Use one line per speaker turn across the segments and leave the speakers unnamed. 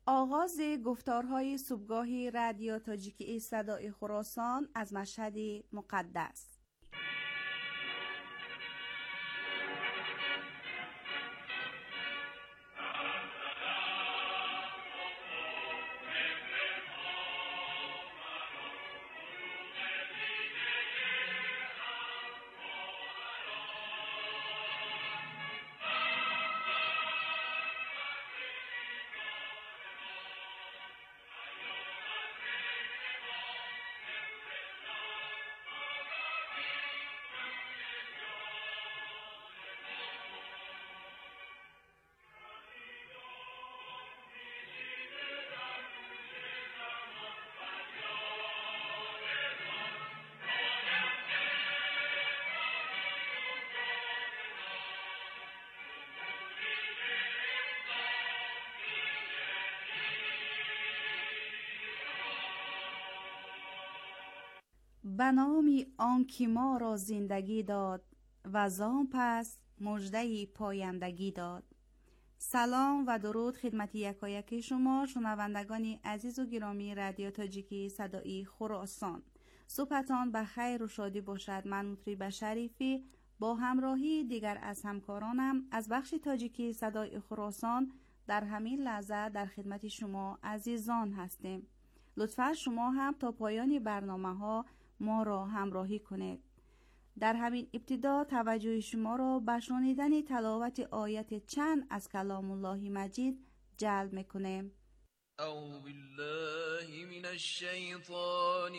آغاز گفتارهای صبحگاهی رادیو تاجیکی صدای خراسان از مشهد مقدس. به نام آنکه ما را زندگی داد و زان پس مژده پایندگی داد. سلام و درود خدمت یکایک شما شنوندگان عزیز و گرامی رادیو تاجیکی صدای خراسان. صبحتان به خیر و شادی باشد. من مطرب شریفی با همراهی دیگر از همکارانم از بخش تاجیکی صدای خراسان در همین لحظه در خدمت شما عزیزان هستیم. لطفا شما هم تا پایان برنامه ها ما را همراهی کنید. در همین ابتدا توجه شما را به شنیدن تلاوت آیت چند از کلام الله مجید جلب میکنیم.
اعوذ بالله من الشیطان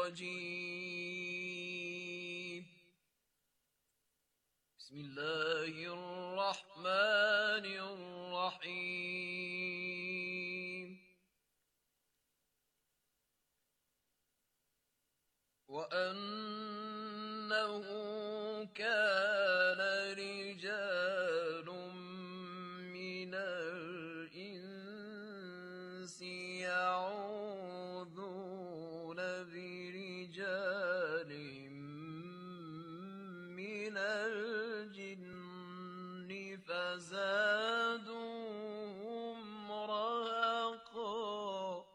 الرجیم. بسم الله الرحمن الرحیم. وَأَنَّهُ كَانَ رِجَالٌ مِّنَ الْإِنسِ يَعُوذُونَ بِرِجَالٍ مِّنَ الْجِنِّ فَزَادُوهُمْ رَهَقًا.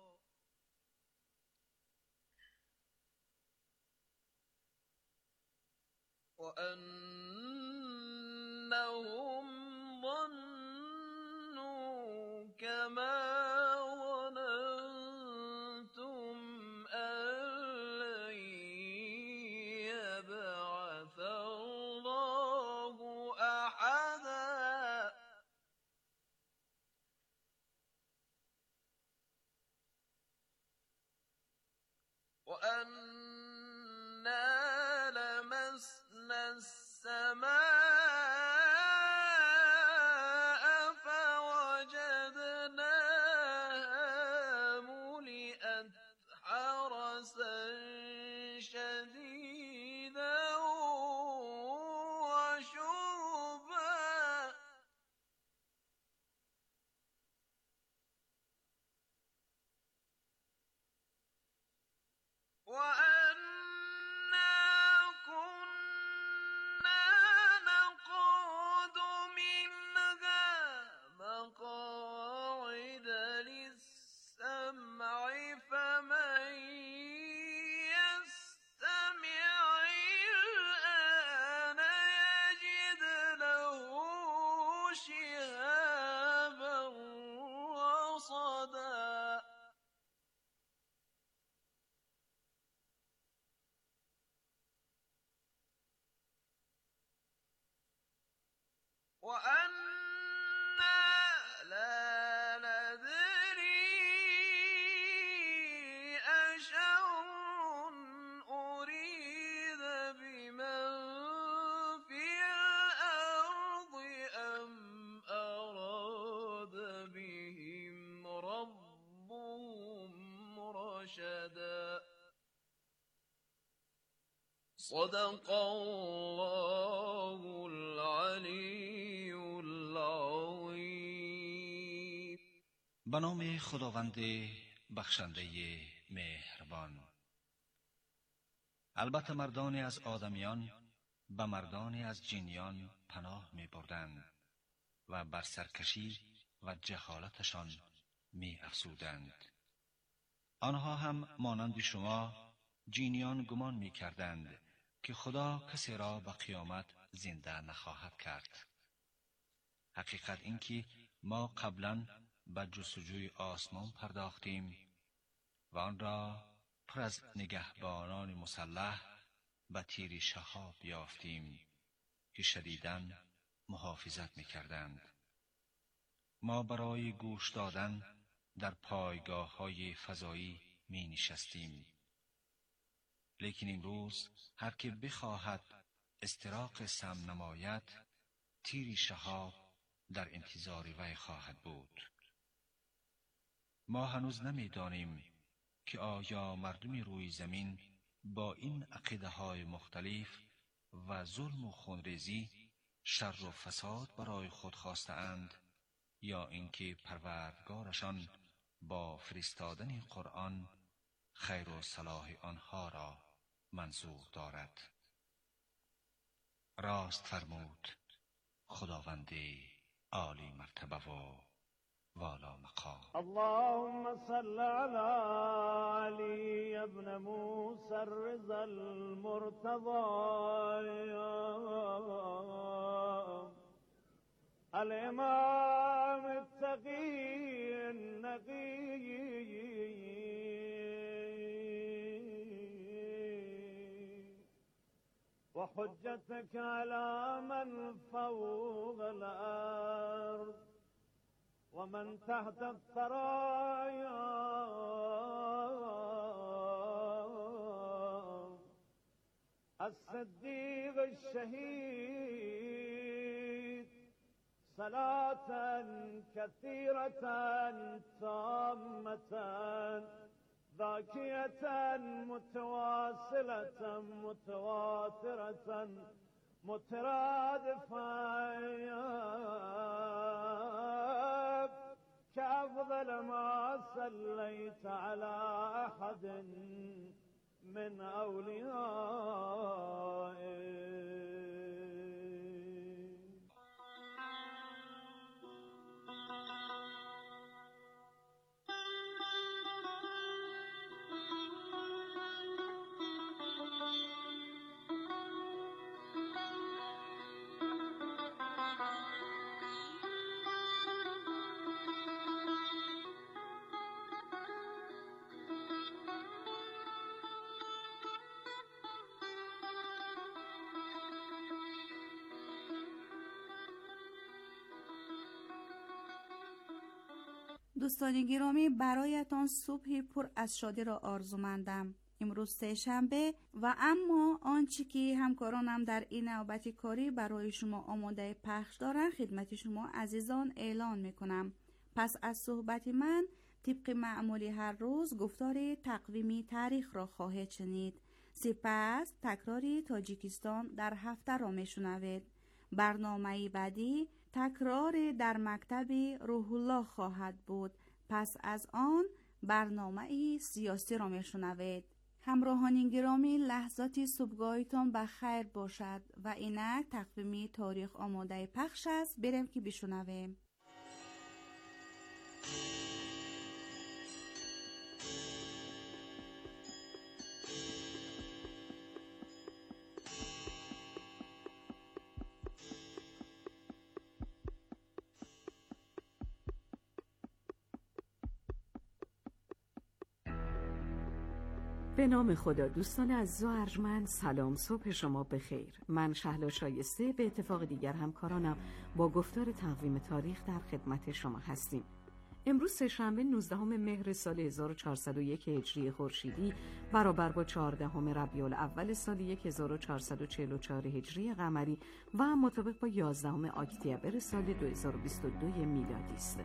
وَأَنَّهُمْ ظَنُّوا كَمَا ظَنَنتُمْ أَن لَّن يَبْعَثَ اللَّهُ أَحَدًا. وَأَنَّا لَمَسْنَا السَّمَاءَ فَوَجَدْنَاهَا مُلِئَتْ حَرَسًا شَدِيدًا وَشُهُبًا. وَأَنَّا كُنَّا نَقْعُدُ مِنْهَا مَقَاعِدَ لِلسَّمْعِ فَمَن يَسْتَمِعِ الْآنَ يَجِدْ لَهُ شِهَابًا رَّصَدًا. وَأَنَّا لَا نَدْرِي أَشَرٌّ أُرِيدَ بِمَن فِي الْأَرْضِ أَمْ أَرَادَ بِهِمْ رَبُّهُمْ رَشَدًا. صدق الله العلی العظیم.
به نام خداوند بخشنده مهربان. البته مردانی از آدمیان به مردانی از جنیان پناه می بردند و بر سرکشی و جهالتشان می افزودند. آنها هم مانند شما جینیان گمان می کردند که خدا کسی را به قیامت زنده نخواهد کرد. حقیقت این که ما قبلا به جستجوی آسمان پرداختیم و آن را پر از نگهبانان مسلح به تیر شهاب یافتیم که شدیداً محافظت می کردند. ما برای گوش دادن در پایگاه های فضایی می نشستیم. لیکن امروز هر که بخواهد استراق سم نماید، تیر شهاب در انتظار وی خواهد بود. ما هنوز نمی دانیم که آیا مردم روی زمین با این عقیده های مختلف و ظلم و خونریزی شر و فساد برای خود خواسته اند یا اینکه پروردگارشان با فرستادن قرآن خیر و صلاح آنها را منظور دارد. راست فرمود خداوند عالی مرتبه و والا مقام.
اللهم صل على علي ابن موسى الرضا المرتضى الإمام التقي النقي وحجتك على من فوق الأرض ومن تحت الثرايا الصديق الشهيد صلاة كثيرة تامة ذاكية متواصلة متواترة مترادفة كأفضل ما صليت على أحد من أوليائك.
دوستان گرامی، برایتان صبحی پر از شادی را آرزومندم. امروز سه شنبه و اما آنچه که همکارانم در این نوبت کاری برای شما آماده پخش دارند خدمت شما عزیزان اعلان میکنم. پس از صحبت من طبق معمولی هر روز گفتار تقویمی تاریخ را خواهید شنید. سپس تکرار تاجیکستان در هفته را میشنوید. برنامه بعدی تکرار در مکتب روح الله خواهد بود. پس از آن برنامه سیاسی را میشنوید. همراهان گرامی، لحظات صبحگاهتان بخیر باشد و اینک تقویم تاریخ آماده پخش است. بریم که بشنویم.
به نام خدا. دوستان عزیز و ارجمند، سلام، صبح شما بخیر. من شهلا شایسته به اتفاق دیگر همکارانم با گفتار تقویم تاریخ در خدمت شما هستیم. امروز سه‌شنبه 19 مهر سال 1401 هجری خورشیدی برابر با 14 ربیع الاول سال 1444 هجری قمری و مطابق با 11 اکتبر سال 2022 میلادی است.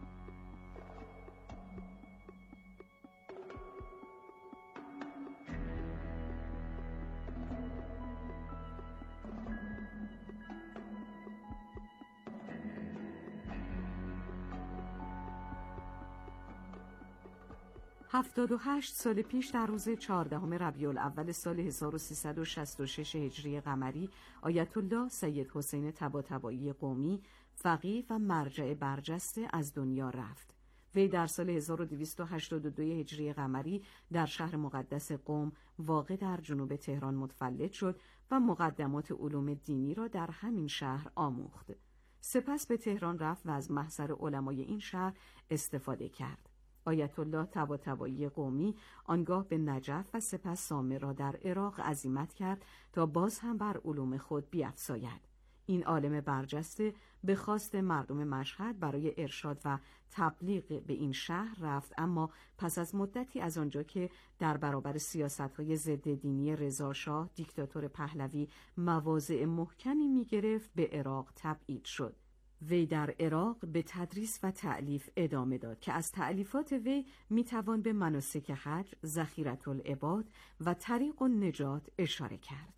هفتاد و 78 سال پیش در روز 14 ربیع الاول سال 1366 هجری قمری آیت الله سید حسین طباطبایی قمی، فقیه و مرجع برجسته از دنیا رفت. وی در سال 1282 هجری قمری در شهر مقدس قم واقع در جنوب تهران متولد شد و مقدمات علوم دینی را در همین شهر آموخت. سپس به تهران رفت و از محضر علمای این شهر استفاده کرد. آیت الله طباطبایی قمی آنگاه به نجف و سپس سامر را در عراق عزیمت کرد تا باز هم بر علوم خود بیفزاید. این عالم برجسته به خواست مردم مشهد برای ارشاد و تبلیغ به این شهر رفت، اما پس از مدتی از آنجا که در برابر سیاست‌های ضد دینی رضاشاه دیکتاتور پهلوی مواضع محکمی می‌گرفت، به عراق تبعید شد. وی در عراق به تدریس و تألیف ادامه داد که از تألیفات وی میتوان به مناسک حج، ذخیرة العباد و طریق النجات اشاره کرد.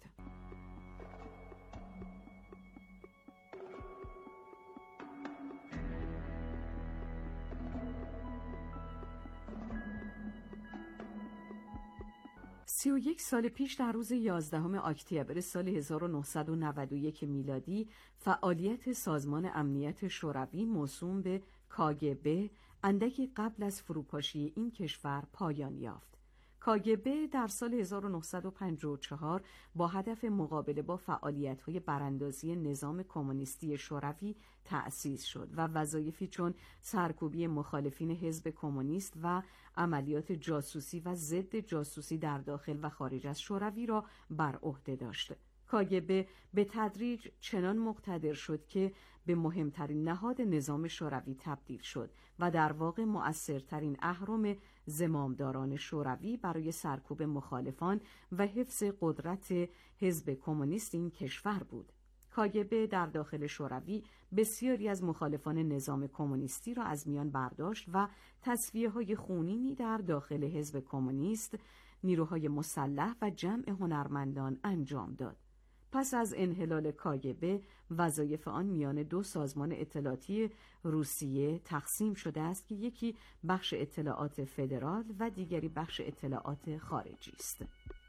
سی و یک سال پیش در روز 11 اکتبر سال 1991 میلادی فعالیت سازمان امنیت شوروی موسوم به کاگبه اندکی قبل از فروپاشی این کشور پایان یافت. کاگبه در سال 1954 با هدف مقابله با فعالیت‌های براندازی نظام کمونیستی شوروی تأسیس شد و وظایفی چون سرکوبی مخالفین حزب کمونیست و عملیات جاسوسی و ضد جاسوسی در داخل و خارج از شوروی را بر عهده داشت. کاگبه به تدریج چنان مقتدر شد که به مهمترین نهاد نظام شوروی تبدیل شد و در واقع مؤثرترین اهرم زمامداران شوروی برای سرکوب مخالفان و حفظ قدرت حزب کمونیست این کشور بود. کاگبه در داخل شوروی بسیاری از مخالفان نظام کمونیستی را از میان برداشت و تصفیه‌های خونینی در داخل حزب کمونیست، نیروهای مسلح و جمع هنرمندان انجام داد. پس از انحلال کاگبه وظایف آن میان دو سازمان اطلاعاتی روسیه تقسیم شده است که یکی بخش اطلاعات فدرال و دیگری بخش اطلاعات خارجی است.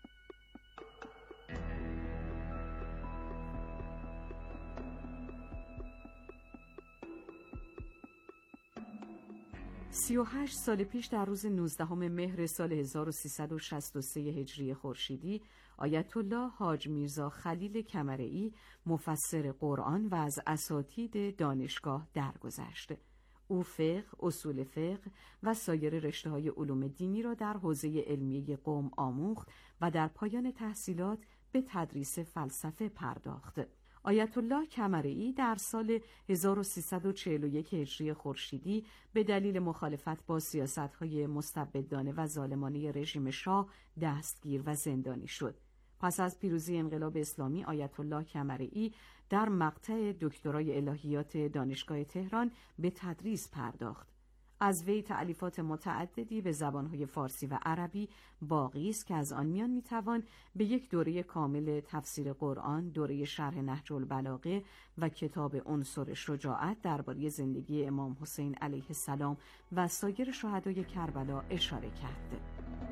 سی و 38 سال پیش در روز 19 مهر سال 1363 هجری خورشیدی آیت الله حاج میرزا خلیل کمرئی مفسر قرآن و از اساتید دانشگاه درگذشت. او فقه، اصول فقه و سایر رشته‌های علوم دینی را در حوزه علمیه قم آموخت و در پایان تحصیلات به تدریس فلسفه پرداخت. آیت الله کمرئی در سال 1341 هجری خورشیدی به دلیل مخالفت با سیاست‌های مستبدانه و ظالمانه رژیم شاه دستگیر و زندانی شد. پس از پیروزی انقلاب اسلامی آیت الله کمرئی در مقطع دکترای الهیات دانشگاه تهران به تدریس پرداخت. از وی تألیفات متعددی به زبانهای فارسی و عربی باقی است که از آن میان میتوان به یک دوره کامل تفسیر قرآن، دوره شرح نهج البلاغه و کتاب عنصر شجاعت درباره زندگی امام حسین علیه السلام و سایر شهدای کربلا اشاره کرد.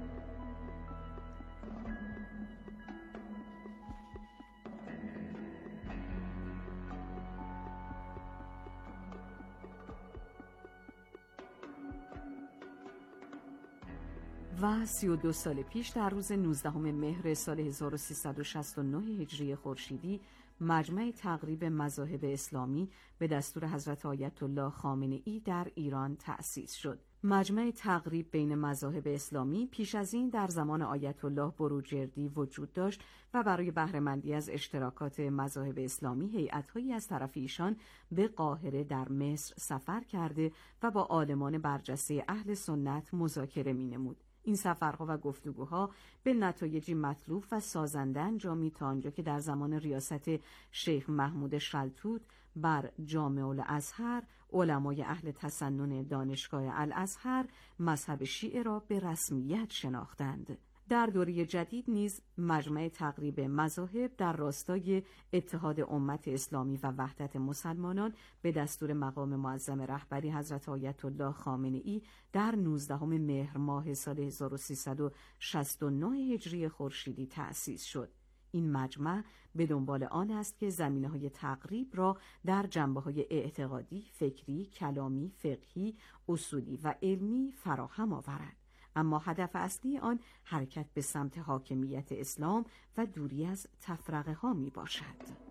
و 32 سال پیش در روز 19 مهر سال 1369 هجری خورشیدی مجمع تقریب مذاهب اسلامی به دستور حضرت آیت الله خامنه‌ای در ایران تأسیس شد. مجمع تقریب بین مذاهب اسلامی پیش از این در زمان آیت الله بروجردی وجود داشت و برای بهره‌مندی از اشتراکات مذاهب اسلامی هیئت‌هایی از طرف ایشان به قاهره در مصر سفر کرده و با عالمان برجسته اهل سنت مذاکره می‌نمود. این سفرها و گفتگوها به نتایجی مطلوب و سازنده انجامید تا آنجا که در زمان ریاست شیخ محمود شلتوت بر جامع الازهر علمای اهل تسنن دانشگاه الازهر مذهب شیعه را به رسمیت شناختند. در دوره جدید نیز مجمع تقریب مذاهب در راستای اتحاد امت اسلامی و وحدت مسلمانان به دستور مقام معظم رهبری حضرت آیت الله خامنه‌ای در 19 مهر ماه سال 1369 هجری خورشیدی تأسیس شد. این مجمع به دنبال آن است که زمینه‌های تقریب را در جنبه‌های اعتقادی، فکری، کلامی، فقهی، اصولی و علمی فراهم آورد. اما هدف اصلی آن حرکت به سمت حاکمیت اسلام و دوری از تفرقه ها می باشد.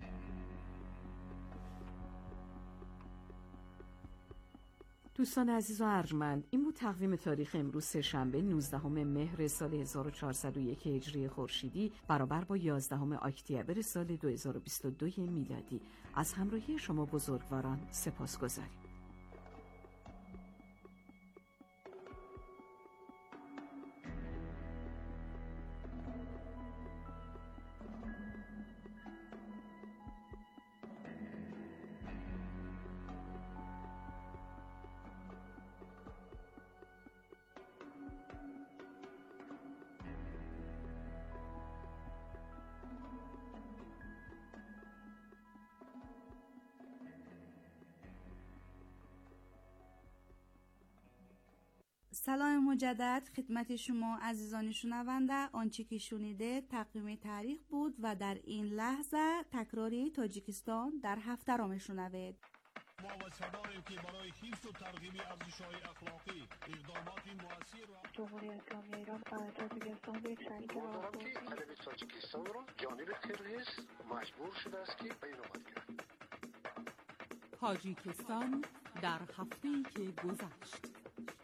دوستان عزیز و ارجمند، این بود تقویم تاریخ امروز سه‌شنبه 19 مهر سال 1401 هجری خورشیدی برابر با 11 اکتبر سال 2022 میلادی. از همراهی شما بزرگواران سپاسگزاریم.
سلام مجدد خدمت شما عزیزان شنونده. آنچه که شنیده تقویم تاریخ بود و در این لحظه تکراری تاجیکستان در هفته را میشنوید.
ما وسیله که برای حفظ و ترغیب ارزش‌های اخلاقی اقدامات مؤثر
جمهوری اسلامی ایران تاجیکستان به یک شریک راهبردی
تاجیکستان را جانب قرقیز مجبور شده است که بیرون گیرد.
تاجیکستان در هفته‌ای که گذشت.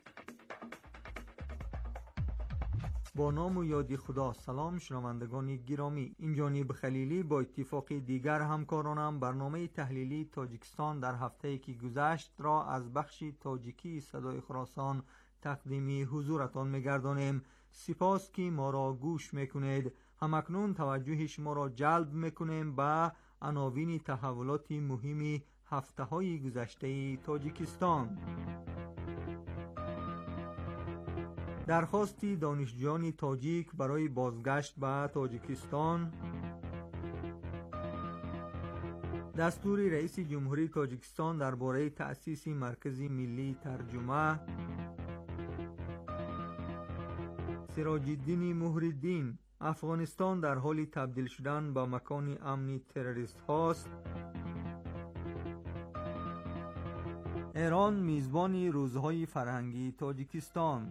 با نام و یادی خدا. سلام شنوندگان گرامی، این جانب خلیلی با اتفاق دیگر همکارانم برنامه تحلیلی تاجیکستان در هفته‌ای که گذشت را از بخش تاجیکی صدای خراسان تقدیمی حضورتان می‌گردانیم. سپاس که ما را گوش میکنید. همکنون توجه شما را جلب میکنیم به عناوین تحولات مهم هفته‌های گذشته تاجیکستان. درخواستی دانشجویان تاجیک برای بازگشت به تاجیکستان، دستور رئیس جمهوری تاجیکستان درباره تأسیس مرکز ملی ترجمه، سراج الدین مهرالدین، افغانستان در حال تبدیل شدن به مکان امنی تروریست هاست، ایران میزبان روزهای فرهنگی تاجیکستان،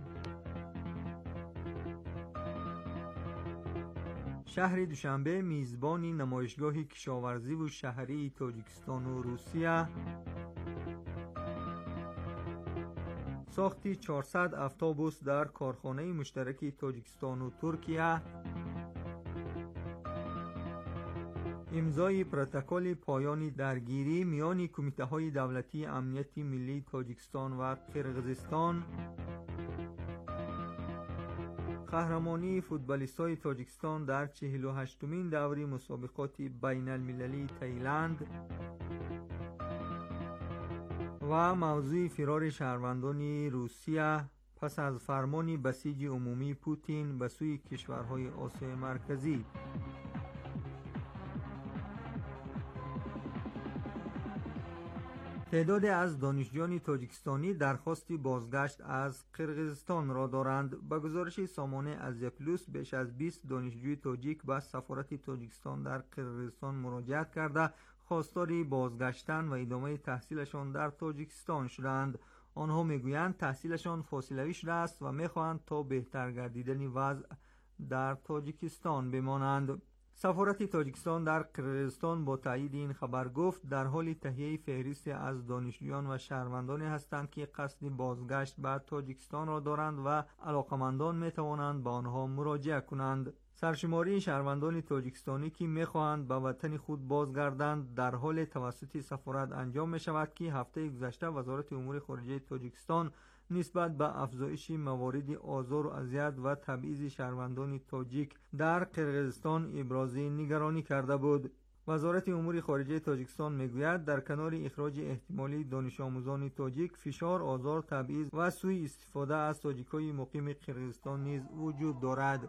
شهر دوشنبه میزبان نمایشگاه کشاورزی و شهری تاجیکستان و روسیه، ساخت 400 اتوبوس در کارخانه مشترک تاجیکستان و ترکیه، امضای پروتکل پایان درگیری میان کمیته‌های دولتی امنیت ملی تاجیکستان و قرقیزستان، قهرمانی فوتبالیستای تاجیکستان در 48مین دوره مسابقات بین المللی تایلند و موضوع فرار شهروندان روسیه پس از فرمان بسیج عمومی پوتین به سوی کشورهای آسیای مرکزی. تعدادی از دانشجویان تاجیکستانی درخواستی بازگشت از قرقیزستان را دارند. به گزارش سامانه ازیا پلوس بیش از 20 دانشجوی تاجیک به سفارت تاجیکستان در قرقیزستان مراجعت کرده خواستار بازگشتن و ادامه تحصیلشان در تاجیکستان شدند. آنها میگویند تحصیلشان فاصلوی شده است و میخواهند تا بهتر گردیدن وضع در تاجیکستان بمانند. سفارت تاجیکستان در قرقیزستان با تایید این خبر گفت در حال تهیه فهرست از دانشجویان و شهروندانی هستند که قصد بازگشت به تاجیکستان را دارند و علاقمندان می توانند به آنها مراجعه کنند. سرشماری شهروندان تاجیکستانی که می خواهند به وطن خود بازگردند در حال توسط سفارت انجام می شود که هفته گذشته وزارت امور خارجه تاجیکستان نسبت به افزایش موارد آزار و اذیت و تبعیض شهروندان تاجیک در قرقیزستان ابراز نگرانی کرده بود. وزارت امور خارجه تاجیکستان میگوید در کنار اخراج احتمالی دانش آموزان تاجیک، فشار، آزار، تبعیض و سوء استفاده از تاجیکای مقیم قرقیزستان نیز وجود دارد.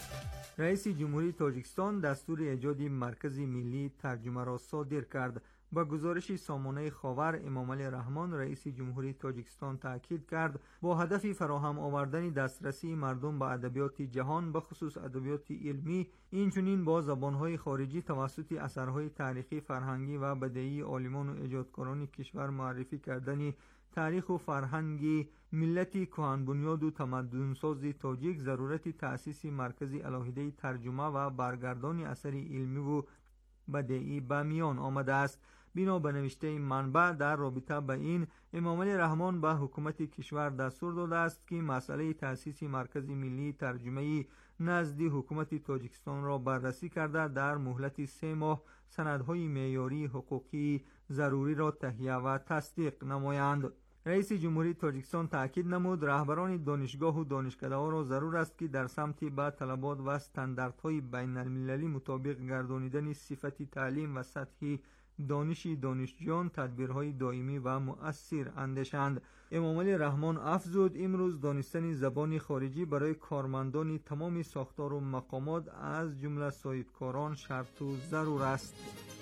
رئیس جمهوری تاجیکستان دستور ایجاد مرکز ملی ترجمه را صادر کرد. با گزارش سامانه خاور، امام علی رحمان رئیس جمهوری تاجیکستان تاکید کرد با هدف فراهم آوردن دسترسی مردم به ادبیات جهان به خصوص ادبیات علمی، اینچنین با زبانهای خارجی توسط اثرهای تاریخی، فرهنگی و بدیعی عالمان و ایجادکاران کشور معرفی کردن تاریخ و فرهنگی ملتی کهن‌بنیاد و تمدن‌ساز تاجیک، ضرورت تأسیس مرکزی الهیده ترجمه و برگردان اثر علمی و بدیعی به میان آمده است. بنا به نوشته منبع در رابطه با این، امام علی رحمان به حکومت کشور دستور داده است که مسئله تأسیس مرکز ملی ترجمه نزد حکومت تاجیکستان را بررسی کرده در مهلت 3 ماه سندهای معیاری حقوقی ضروری را تهیه و تصدیق نمایند. رئیس جمهوری تاجیکستان تاکید نمود رهبران دانشگاه و دانشکده‌ها را ضرور است که در سمت به طلبات و استانداردهای بین المللی مطابق گردانیدن صفت تعلیم و سطح دانش دانشجویان تدبیرهای دائمی و مؤثر اندیشند. امام علی رحمان افزود امروز دانستن زبان خارجی برای کارمندان تمام ساختار و مقامات از جمله صاحبکاران شرط و ضرور است.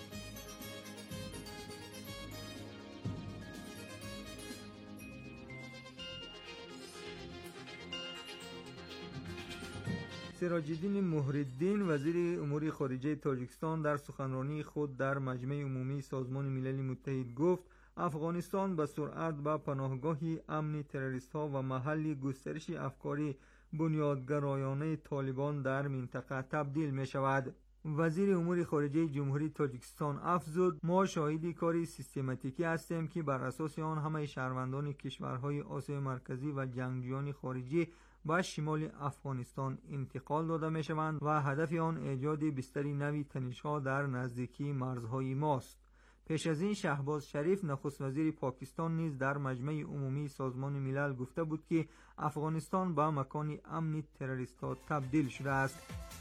سراج الدین مهرالدین وزیر امور خارجه تاجیکستان در سخنرانی خود در مجمع عمومی سازمان ملل متحد گفت افغانستان به سرعت به پناهگاهی امن تروریست‌ها و محل گسترش افکار بنیادگرایانه طالبان در منطقه تبدیل می شود. وزیر امور خارجه جمهوری تاجیکستان افزود ما شاهد کاری سیستماتیکی هستیم که بر اساس آن همه شهروندان کشورهای آسیای مرکزی و جنگجویان خارجی به شمال افغانستان انتقال داده می شوند و هدف آن ایجاد بستری نوی تنش‌ها در نزدیکی مرزهای ماست. پیش از این شهباز شریف نخست وزیر پاکستان نیز در مجمع عمومی سازمان ملل گفته بود که افغانستان به مکان امن تروریست‌ها تبدیل شده است.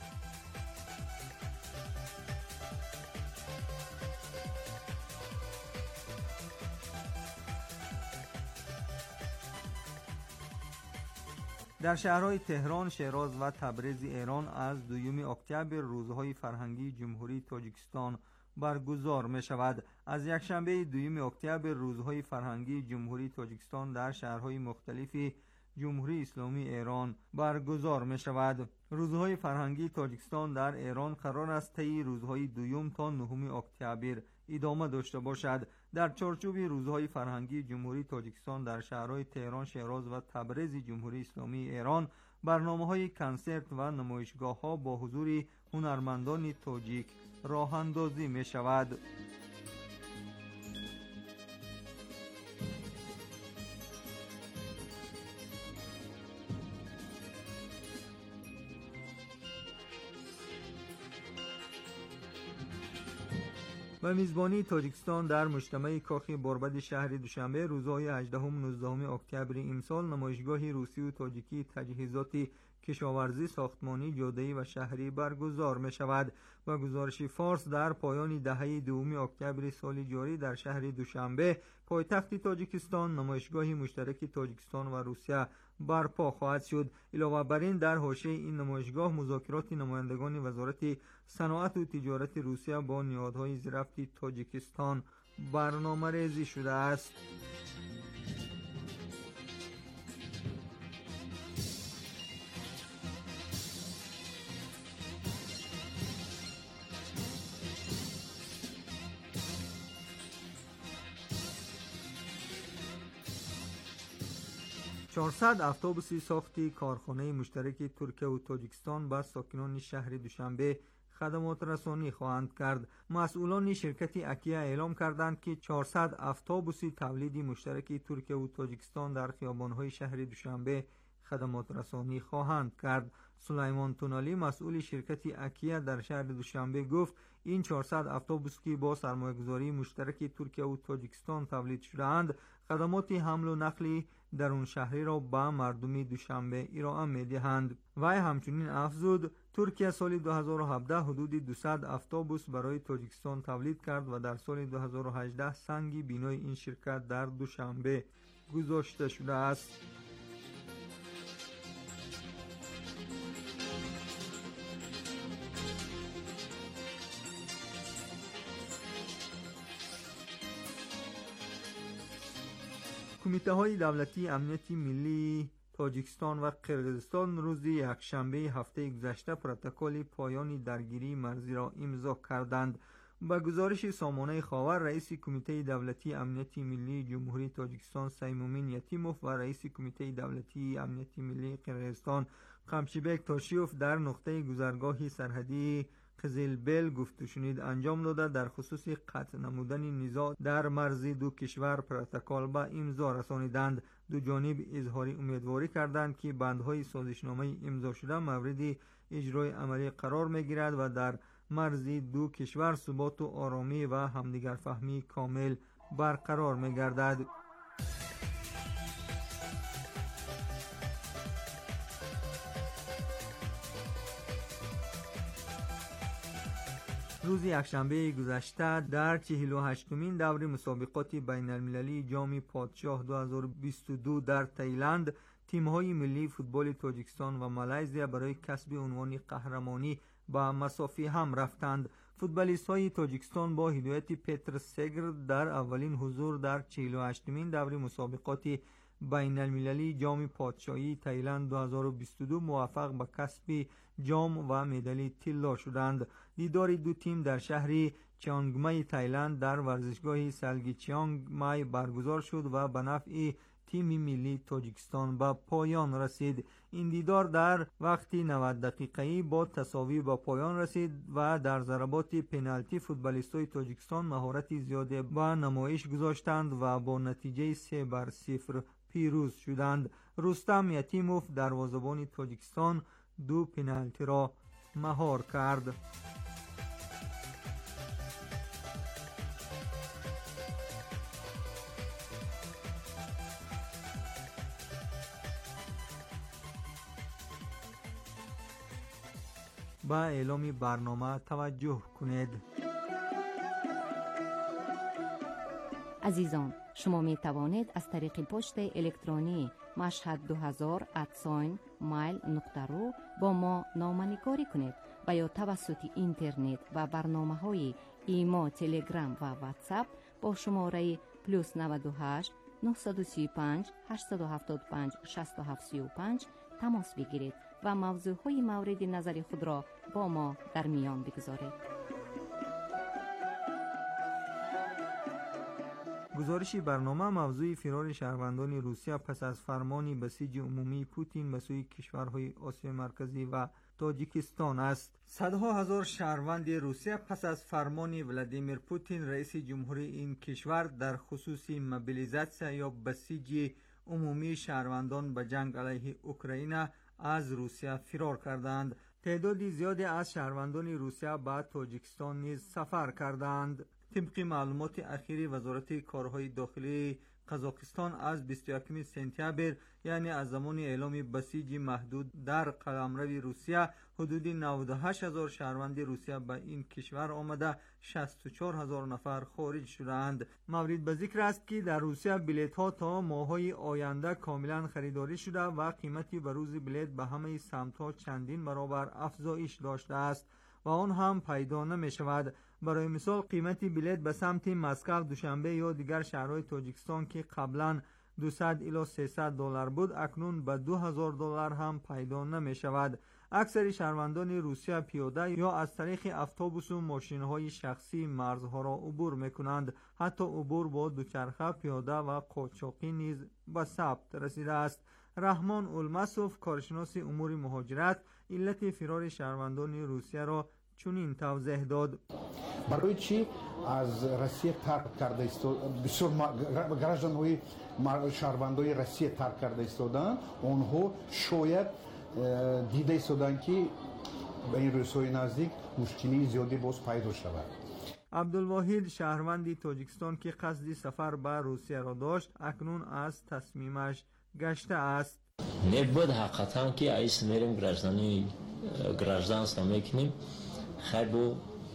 در شهرهای تهران، شیراز و تبریز ایران از 2 اکتبر روزهای فرهنگی جمهوری تاجیکستان برگزار می شود. از یکشنبه 2 اکتبر روزهای فرهنگی جمهوری تاجیکستان در شهرهای مختلف جمهوری اسلامی ایران برگزار می شود. روزهای فرهنگی تاجیکستان در ایران قرار است طی روزهای 2 تا 9 اکتبر ادامه داشته باشد. در چارچوب روزهای فرهنگی جمهوری تاجیکستان در شهرهای تهران، شیراز و تبریز جمهوری اسلامی ایران برنامه‌های کنسرت و نمایشگاه‌ها با حضور هنرمندان تاجیک راه اندازی می شود. و میزبانی تاجیکستان در مجتمع کاخ باربد شهر دوشنبه روزهای 18 و 19 اکتبر امسال نمایشگاه روسی و تاجیکی تجهیزات کشاورزی، ساختمانی، جاده‌ای و شهری برگزار می شود. و گزارش فارس در پایان دهه 2 اکتبر سال جاری در شهر دوشنبه پایتخت تاجیکستان نمایشگاه مشترک تاجیکستان و روسیه برپا خواهد شد. علاوه بر این در حاشیه این نمایشگاه مذاکرات نمایندگان وزارت صنعت و تجارت روسیه با نهادهای ظرفت تاجیکستان برنامه‌ریزی شده است. چهارصد اتوبوس ساخت کارخانه مشترک ترکیه و تاجیکستان به ساکنان شهر دوشنبه خدمات رسانی خواهند کرد. مسئولان شرکت اکیا اعلام کردند که 400 اتوبوس تولید مشترک ترکیه و تاجیکستان در خیابان‌های شهر دوشنبه خدمات رسانی خواهند کرد. سلیمان تونالی مسئول شرکت اکیا در شهر دوشنبه گفت این 400 اتوبوس که با سرمایه‌گذاری مشترک ترکیه و تاجیکستان تولید شده‌اند خدمات حمل و نقل درون شهری را به مردم دوشنبه ارائه می‌دهند. وی همچنین افزود ترکیه سال 2017 حدود 200 اتوبوس برای تاجیکستان تولید کرد و در سال 2018 سنگ بینای این شرکت در دوشنبه گذاشته شده است. کمیته های دولتی امنیت ملی تاجیکستان و قرقیزستان روز یکشنبه هفته گذشته پروتکل پایان درگیری مرزی را امضا کردند. با گزارش سامانه خاور، رئیس کمیته دولتی امنیت ملی جمهوری تاجیکستان سیمومین یتیموف و رئیس کمیته دولتی امنیت ملی قرقیزستان قمشیبک تاشیوف در نقطه گذرگاه سرحدی قزلبل گفت و شنید انجام داده در خصوص قطع نمودن نزاع در مرز دو کشور پروتکل به امضا رسانیدند. دو جانب اظهار امیدواری کردند که بندهای سازشنامه امضا شده مورد اجرای عملی قرار میگیرد و در مرز دو کشور ثبات و آرامی و همدیگر فهمی کامل برقرار میگردد. روز یکشنبه گذشته در 48مین دور مسابقات بین المللی جام پادشاه 2022 در تایلند، تیم‌های ملی فوتبال تاجیکستان و مالزیا برای کسب عنوان قهرمانی با مسافی هم رفتند. فوتبالیست‌های تاجیکستان با هدایت پتر سگر در اولین حضور در 48مین دور مسابقات بین المللی جام پادشاهی تایلند 2022 موفق به کسب جام و مدال طلا شدند. دیدار دو تیم در شهر چیانگمای تایلند در ورزشگاه سلگی چیانگمای برگزار شد و به نفع تیم ملی تاجیکستان به پایان رسید. این دیدار در وقت 90 دقیقه‌ای با تساوی به پایان رسید و در ضربات پنالتی فوتبالیستای تاجیکستان مهارت زیاده به نمایش گذاشتند و با نتیجه 3-0 پیروز شدند. رستم یتیموف دروازه‌بان تاجیکستان 2 پنالتی را مهار کرد. با اعلام برنامه توجه کنید.
عزیزان، شما می توانید از طریق پست الکترونی mashhad2000@mail.ru با ما نامه‌نگاری کنید و یا توسط اینترنت و برنامه‌های ایما، تلگرام و واتساپ با شماره +98 935 875 6735 تماس بگیرید و موضوعهای مورد نظر خود را با ما در میان بگذارید.
گزارش برنامه موضوع فرار شهروندان روسیه پس از فرمان بسیج عمومی پوتین به سوی کشورهای آسیا مرکزی و تاجیکستان است. صدها هزار شهروند روسیه پس از فرمان ولادیمیر پوتین رئیس جمهوری این کشور در خصوص موبیلیزاسیون یا بسیج عمومی شهروندان به جنگ علیه اوکراین از روسیه فرار کردند. تعدادی زیادی از شهروندان روسیه به تاجیکستان نیز سفر کردند. طبق معلومات اخیر وزارت کارهای داخلی قزاقستان از 21 سپتامبر، یعنی از زمان اعلام بسیج محدود در قلمرو روسیه، حدود 98,000 شهروند روسیه به این کشور آمده 64,000 نفر خارج شدند. مورد به ذکر است که در روسیه بلیط ها تا ماه‌های آینده کاملا خریداری شده و قیمتی به روز بلیط به همه سمت‌ها چندین برابر افزایش داشته است و آن هم پیدا نمی شود. برای مثال قیمت بلیط به سمت مسکو، دوشنبه یا دیگر شهرهای تاجیکستان که قبلا 200 الی 300 دلار بود، اکنون به 2000 دلار هم پیدا نمی شود. اکثر شهروندان روسیه پیاده یا از طریق اتوبوس و ماشین‌های شخصی مرزها را عبور می‌کنند. حتی عبور با دوچرخه، پیاده و قاچاقی نیز به ثبت رسیده است. رحمان اولماسوف، کارشناس امور مهاجرت، علت فرار شهروندان روسیه را چنین توضیح داد:
برای چی از روسیه ترک کرده است؟ بسیار گراجان‌های شهروندای روسیه ترک کرده استادند. آنها شاید دیده استادند که به این روس‌های نزدیک مشکلی زیادی باز پیدا شود.
عبدالواحد، شهروند تاجیکستان که قصد سفر به روسیه را داشت، اکنون از تصمیمش گشته است.
نبود حقیقتا که ایس میریم گراجدانستان میکنیم خیلی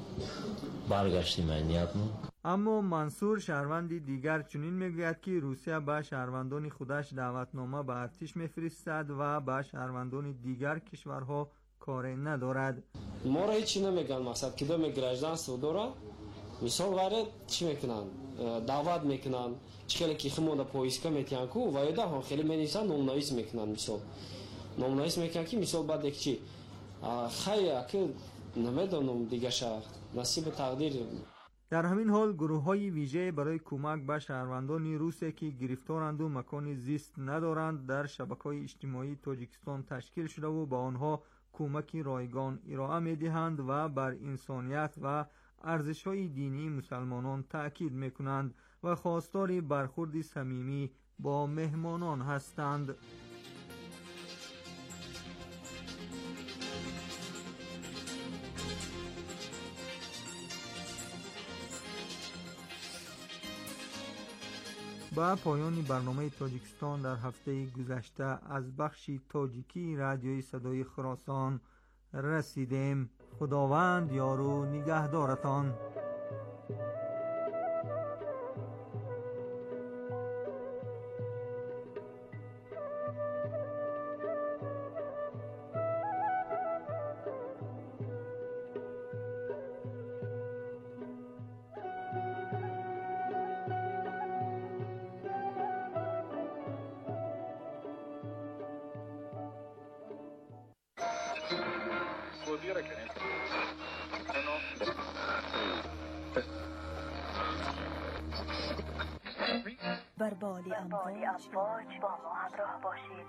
برگشتیم نیتمون.
اما منصور، شهروند دیگر، چنین میگوید که روسیه به شهروندان خودش دعوتنامه به ارتش میفرستد و به شهروندان دیگر کشورها کاری ندارد.
ما را هیچی نمیگن، مقصد که دو گراجدانستو داره مثال وارد چی میکنن دعوت میکنن چخیلی که خمودا پویسکا میتیان کو و یادا هم خیلی منیسان نومنویس میکنن مثال نومنویس میکنن که مثال بعد یک چی خیلی که نمیدونم دیگه شهر نصیب تقدیر.
در همین حال گروه‌های ویژه برای کمک به شهروندان روسیه که گرفتارند و مکان زیست ندارند در شبکه‌های اجتماعی تاجیکستان تشکیل شده و با آنها کمک رایگان ارائه می‌دهند و بر انسانیت و ارزش‌های دینی مسلمانان تأکید می‌کنند و خواستار برخورد صمیمی با مهمانان هستند. با پایان برنامه تاجیکستان در هفته گذشته از بخش تاجیکی رادیوی صدای خراسان رسیدیم. خداوند یار و نگهدارتان.
بر بال امواج با ما همراه باشید.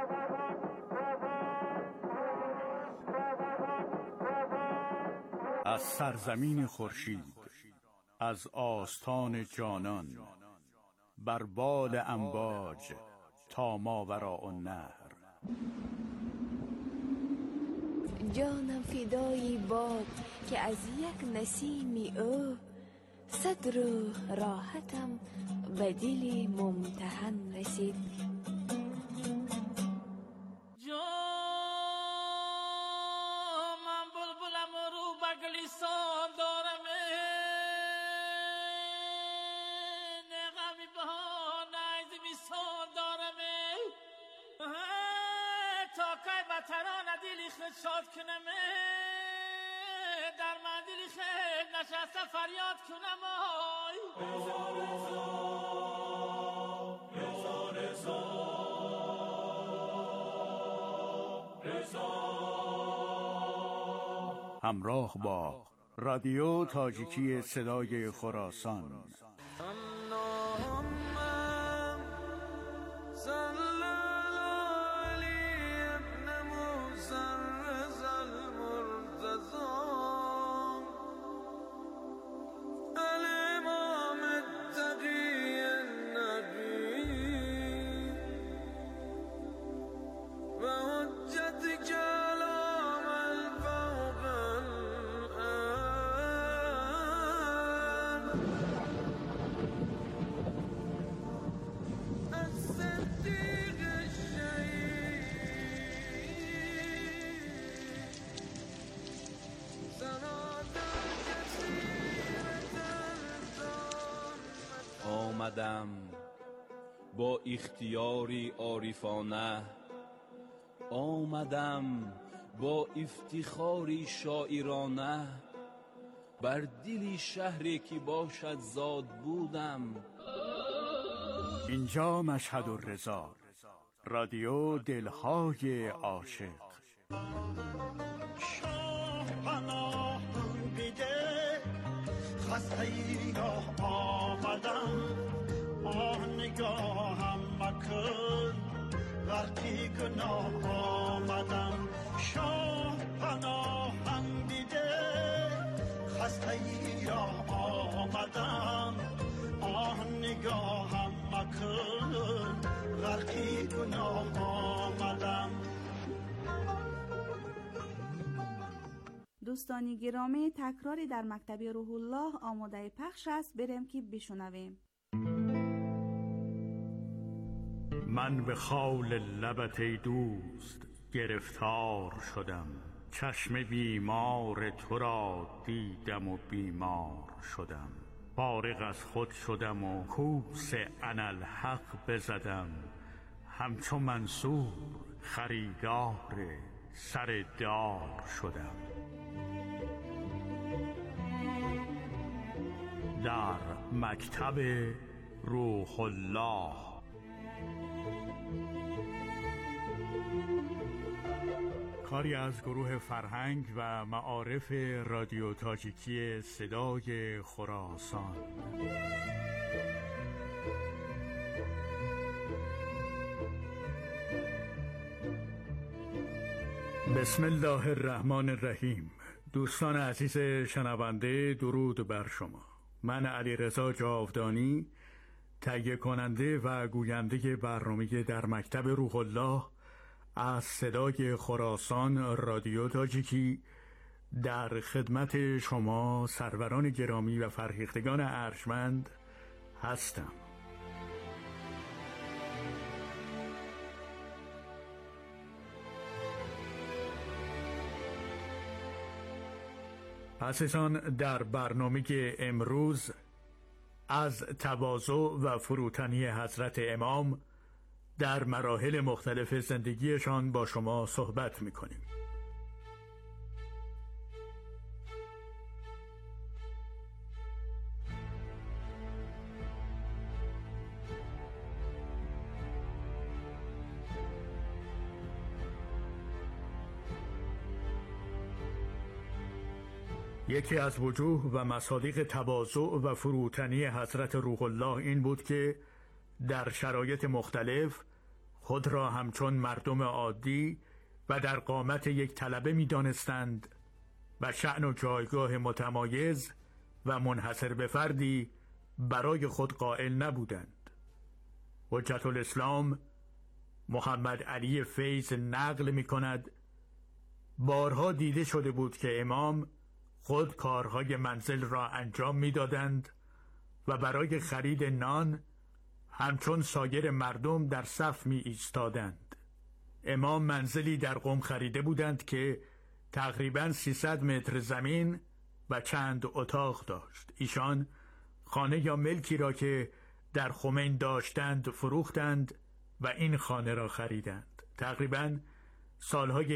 از سرزمین خورشید، از آستان جانان، بر بال امواج تا ماوراء النهر.
جانم فدای باد که از یک نسیم او صد روح راحتم به دل ممتحن رسید.
من بلبلم و رو بگلیسان دارم، نغمی بها نیز بیسان دارم، تا که بطران دلی خود شاد کنم، در من دلی خود نشسته فریاد کنم.
همراه با رادیو تاجیکی صدای خراسان.
آمدم با اختیاری عارفانه، آمدم با افتخاری شاعرانه، بر دل شهری که باشد زاد بودم.
اینجا مشهد الرضا، رادیو دلهای عاشق.
شاه پناه بیده خسته ای را آمدم، آه نگاهم مکن وقتی گناه آمدم. شاه پناهم دیده خسته ای را آمدم، آه نگاهم مکن وقتی گناه آمدم.
دوستانی گرامی، تکراری در مکتب روح الله آماده پخش است، بریم که بشنویم.
من به خال لبت ای دوست گرفتار شدم، چشم بیمار تو را دیدم و بیمار شدم. فارغ از خود شدم و کوس اناالحق بزدم، همچو منصور خریدار سر دار شدم. در مکتب روح الله. کاری از گروه فرهنگ و معارف رادیو تاجیکی صدای خراسان. بسم الله الرحمن الرحیم. دوستان عزیز شنونده، درود بر شما. من علیرضا جاودانی، تهیه کننده و گوینده برنامه در مکتب روح الله از صدای خراسان رادیو تاجیکی، در خدمت شما سروران گرامی و فرهیختگان ارجمند هستم. عزیزان، در برنامه امروز از تواضع و فروتنی حضرت امام در مراحل مختلف زندگیشان با شما صحبت می‌کنیم. یکی از وجوه و مصادیق تواضع و فروتنی حضرت روح الله این بود که در شرایط مختلف خود را همچون مردم عادی و در قامت یک طلبه می دانستند و شأن و جایگاه متمایز و منحصر به فردی برای خود قائل نبودند. حجت الاسلام محمد علی فیض نقل می کند: بارها دیده شده بود که امام خود کارهای منزل را انجام می دادند و برای خرید نان همچون سایر مردم در صف می ایستادند. امام منزلی در قم خریده بودند که تقریباً 300 متر زمین و چند اتاق داشت. ایشان خانه یا ملکی را که در خمین داشتند فروختند و این خانه را خریدند. تقریباً سالهای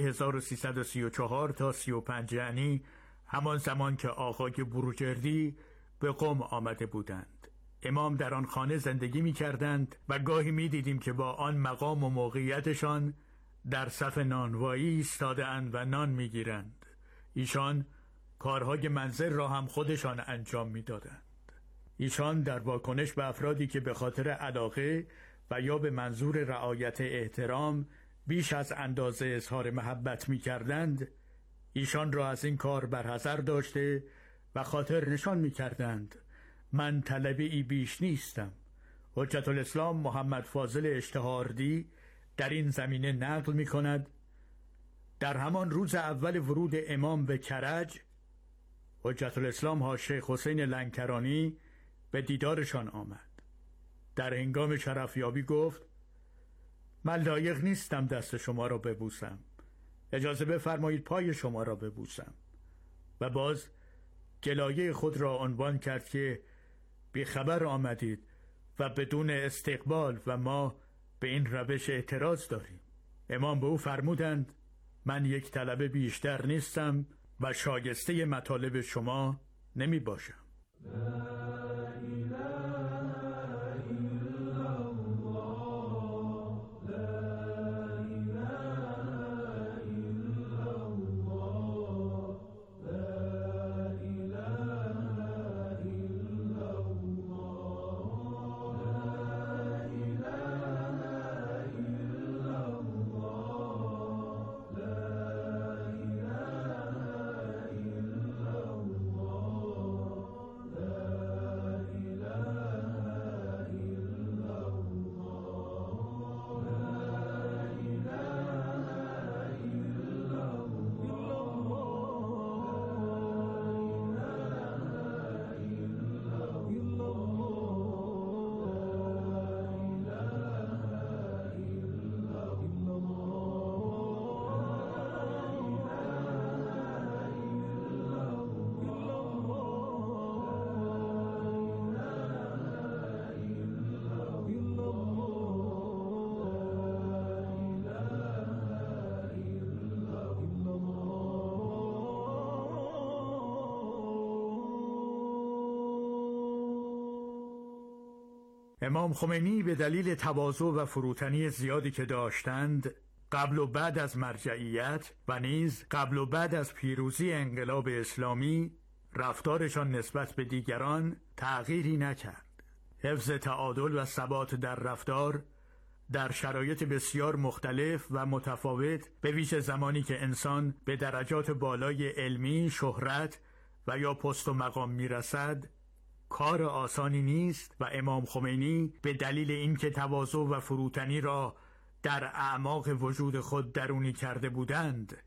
1334 تا 35، یعنی همان زمان که آقای بروجردی به قم آمده بودند. امام در آن خانه زندگی می کردند و گاهی می دیدیم که با آن مقام و موقعیتشان در صف نانوایی ایستاده‌اند و نان می گیرند. ایشان کارهای منزل را هم خودشان انجام می دادند. ایشان در واکنش به افرادی که به خاطر علاقه و یا به منظور رعایت احترام بیش از اندازه اظهار محبت می کردند، ایشان را از این کار برحذر داشته و خاطر نشان می کردند من طلبه‌ای بیش نیستم. حجت الاسلام محمد فاضل اشتهاردی در این زمینه نقل می کند: در همان روز اول ورود امام به کرج، حجت الاسلام ها شیخ حسین لنکرانی به دیدارشان آمد. در هنگام شرفیابی گفت: من لایق نیستم دست شما را ببوسم، اجازه بفرمایید پای شما را ببوسم. و باز گلایه خود را عنوان کرد که بیخبر آمدید و بدون استقبال و ما به این روش اعتراض داریم. امام به او فرمودند: من یک طلبه بیشتر نیستم و شایسته مطالب شما نمی باشم. امام خمینی به دلیل تواضع و فروتنی زیادی که داشتند قبل و بعد از مرجعیت و نیز قبل و بعد از پیروزی انقلاب اسلامی رفتارشان نسبت به دیگران تغییری نکرد. حفظ تعادل و ثبات در رفتار در شرایط بسیار مختلف و متفاوت، به ویژه زمانی که انسان به درجات بالای علمی، شهرت و یا پست و مقام میرسد، کار آسانی نیست و امام خمینی به دلیل اینکه تواضع و فروتنی را در اعماق وجود خود درونی کرده بودند،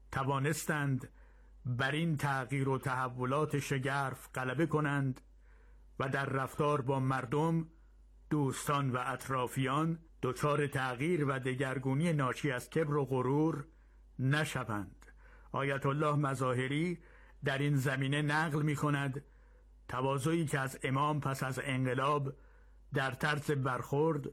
توانستند بر این تغییر و تحولات شگرف غلبه کنند و در رفتار با مردم، دوستان و اطرافیان دچار تغییر و دگرگونی ناشی از کبر و غرور نشوند. آیت الله مظاهری در این زمینه نقل می کند تواضعی که از امام پس از انقلاب در طرز برخورد،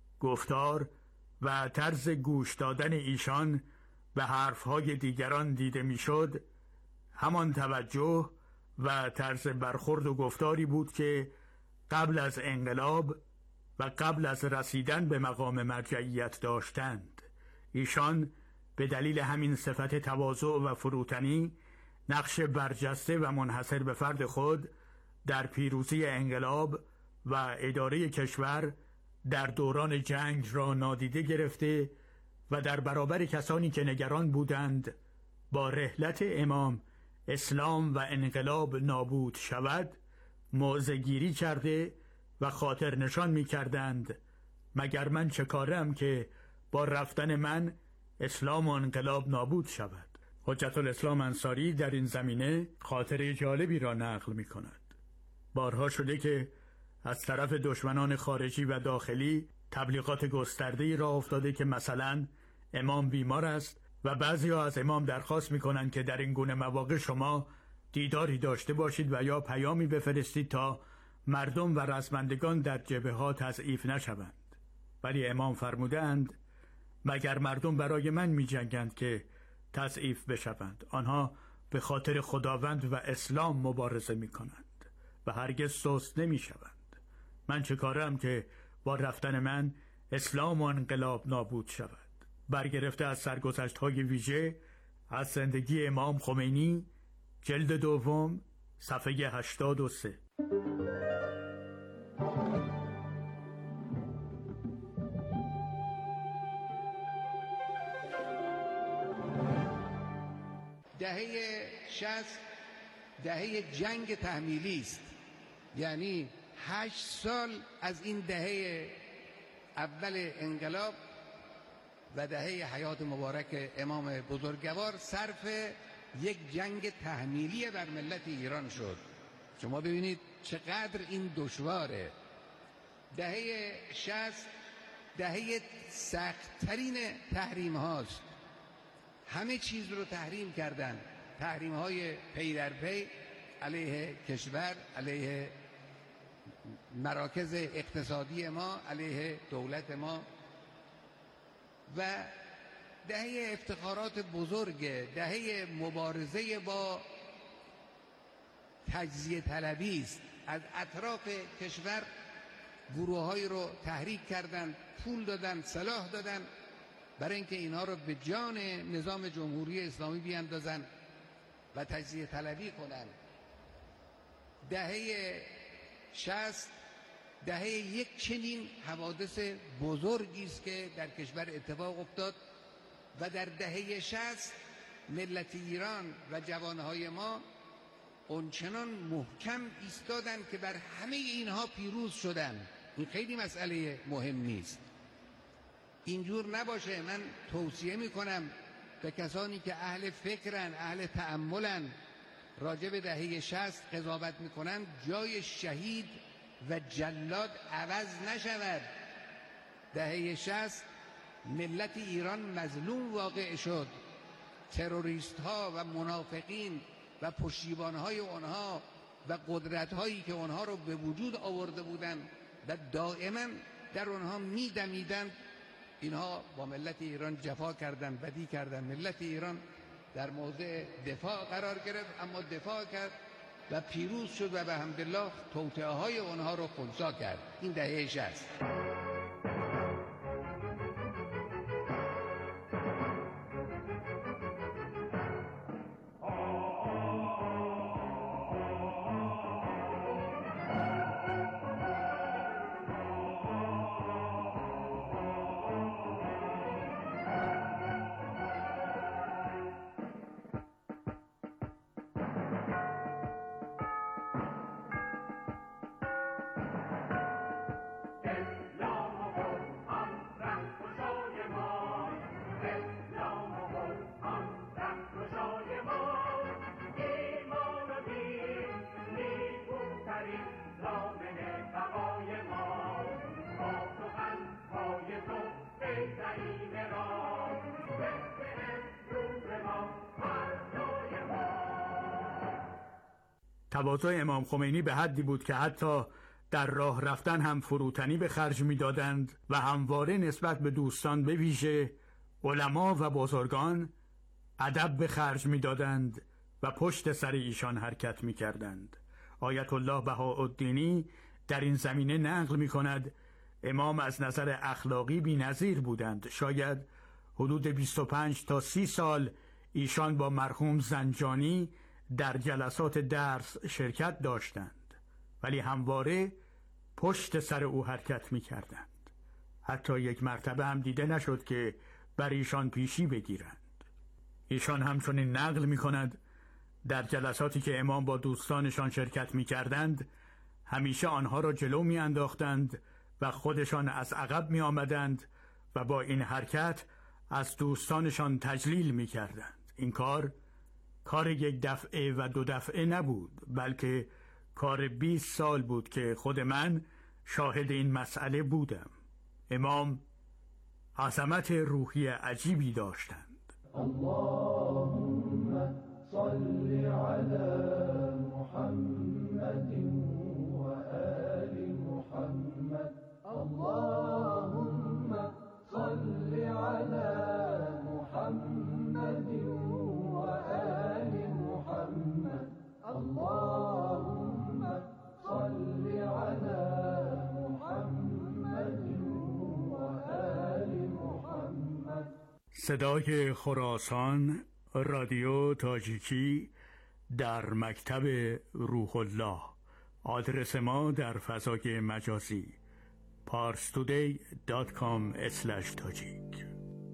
گفتار و طرز گوش دادن ایشان به حرفهای دیگران دیده میشد، همان توجه و طرز برخورد و گفتاری بود که قبل از انقلاب و قبل از رسیدن به مقام مرجعیت داشتند. ایشان به دلیل همین صفت تواضع و فروتنی نقش برجسته و منحصر به فرد خود در پیروزی انقلاب و اداره کشور در دوران جنگ را نادیده گرفته و در برابر کسانی که نگران بودند با رحلت امام اسلام و انقلاب نابود شود موضع‌گیری کرده و خاطر نشان می کردند مگر من چه کارم که با رفتن من اسلام و انقلاب نابود شود. حجت الاسلام انصاری در این زمینه خاطره جالبی را نقل می کند. بارها شده که از طرف دشمنان خارجی و داخلی تبلیغات گسترده‌ای را افتاده که مثلا امام بیمار است و بعضی‌ها از امام درخواست می‌کنند که در این گونه مواقع شما دیداری داشته باشید و یا پیامی بفرستید تا مردم و رزمندگان در جبهه‌ها تضعیف نشوند. ولی امام فرمودند مگر مردم برای من می‌جنگند که تضعیف بشوند؟ آنها به خاطر خداوند و اسلام مبارزه می‌کنند و هرگز سست نمی‌شوند. من چه کارم که با رفتن من اسلام و انقلاب نابود شود؟ برگرفته از سرگذشت‌های ویژه از زندگی امام خمینی، جلد دوم، صفحه 83.
دهه 60 دهه جنگ تحمیلی است، یعنی 8 سال از این دهه اول انقلاب و دهه حیات مبارک امام بزرگوار صرف یک جنگ تحمیلی بر ملت ایران شد. شما ببینید چقدر این دشواره. دهه 60 دهه سخت‌ترین تحریم هاست. همه چیز رو تحریم کردن، تحریم های پی در پی علیه کشور، علیه مراکز اقتصادی ما، علیه دولت ما. و دهه افتخارات بزرگ، دهه مبارزه با تجزیه طلبی است. از اطراف کشور گروه‌هایی رو تحریک کردند، پول دادن، سلاح دادن برای اینکه اینها رو به جان نظام جمهوری اسلامی بیاندازن و تجزیه طلبی کنند. دهه 60 دهه یک چنین حوادث بزرگی است که در کشور اتفاق افتاد و در دهه 60 ملت ایران و جوانهای ما اونچنان محکم ایستادن که بر همه اینها پیروز شدن. این خیلی مسئله مهم نیست. اینجور نباشه. من توصیه میکنم به کسانی که اهل فکرن، اهل تأملن، راجع به دهه 60 قضاوت میکنن، جای شهید و جلاد عوض نشود. دهه 60 ملت ایران مظلوم واقع شد. تروریست ها و منافقین و پشتیبان های آنها و قدرت هایی که آنها رو به وجود آورده بودند و دائما در آنها میدمیدند، اینها با ملت ایران جفا کردن، بدی کردن. ملت ایران در موضع دفاع قرار گرفت، اما دفاع کرد و پیروز شد و به حمدالله توطئه های آنها را خنثی کرد. این دهه 60.
تواضع امام خمینی به حدی بود که حتی در راه رفتن هم فروتنی به خرج می‌دادند و همواره نسبت به دوستان به ویژه علما و بزرگان ادب به خرج می‌دادند و پشت سر ایشان حرکت می‌کردند. آیت الله بهاءالدینی در این زمینه نقل می‌کند امام از نظر اخلاقی بی‌نظیر بودند. شاید حدود 25 تا 30 سال ایشان با مرحوم زنجانی در جلسات درس شرکت داشتند، ولی همواره پشت سر او حرکت می کردند. حتی یک مرتبه هم دیده نشد که بر ایشان پیشی بگیرند. ایشان همچنین نقل می کند در جلساتی که امام با دوستانشان شرکت می کردند همیشه آنها را جلو می انداختند و خودشان از عقب می آمدند و با این حرکت از دوستانشان تجلیل می کردند. این کار یک دفعه و 2 دفعه نبود، بلکه کار 20 سال بود که خود من شاهد این مسئله بودم. امام عظمت روحی عجیبی داشتند.
اللهم صل علی محمد و آل محمد. اللهم صل علی محمد و آل محمد. اللهم صل علی محمد و آل محمد.
صدای خراسان، رادیو تاجیکی در مکتب روح الله. آدرس ما در فضای مجازی parstoday.com/tajik.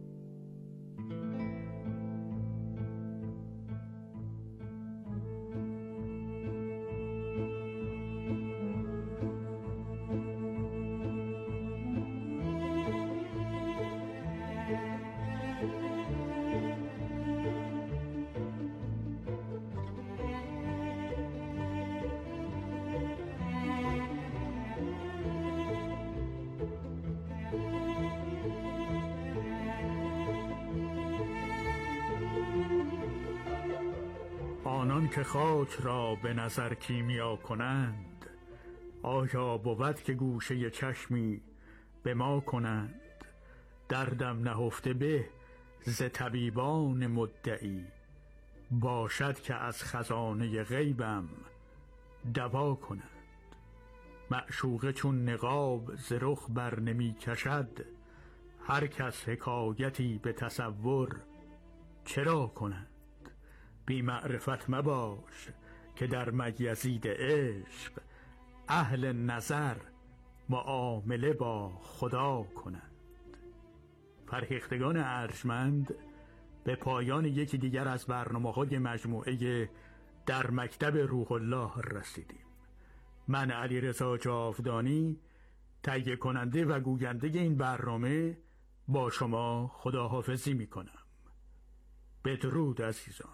آنان که خاک را به نظر کیمیا کنند، آیا بود که گوشه چشمی به ما کنند؟ دردم نهفته به ز طبیبان مدعی، باشد که از خزانه غیبم دوا کنند. معشوقه چون نقاب ز رخ بر نمی کشد، هر کس حکایتی به تصور چرا کنند؟ بی معرفت مباش که در مجیزید عشق، اهل نظر معامله با خدا کنند. فرهیختگان ارجمند، به پایان یکی دیگر از برنامه‌های مجموعه در مکتب روح الله رسیدیم. من علیرضا جاودانی، تهیه کننده و گوینده این برنامه، با شما خداحافظی می کنم. بدرود عزیزان.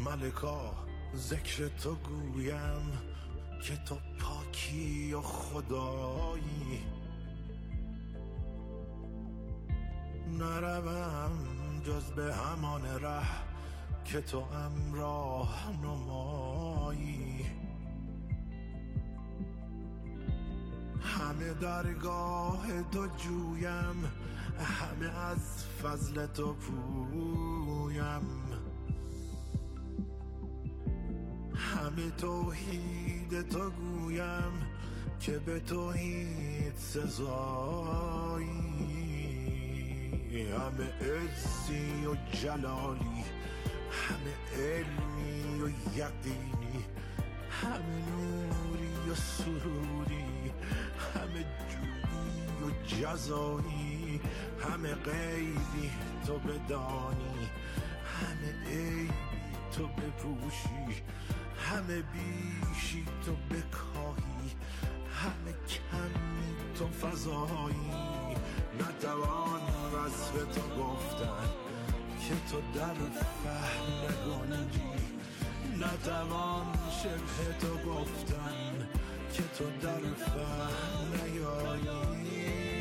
ملکا ذکر تو گویم که تو پاکی و خدایی. نروم جز به همان ره که تو امراه نمایی. همه درگاه تو جویم، همه از فضل تو پویم. همه توحید تو گویم که به توحید سزایی. همه عزی و جلالی، همه علمی و یقینی، همه نوری و سروری، همه جودی و جزایی. همه غیبی تو بدانی، همه عیبی تو بپوشی، همه بیشی تو بکاهی، همه کمی تو فضایی. نتوان وصف تو گفتن که تو در فهم نگنجی، نتوان شبه تو گفتن که تو در فهم نیایی.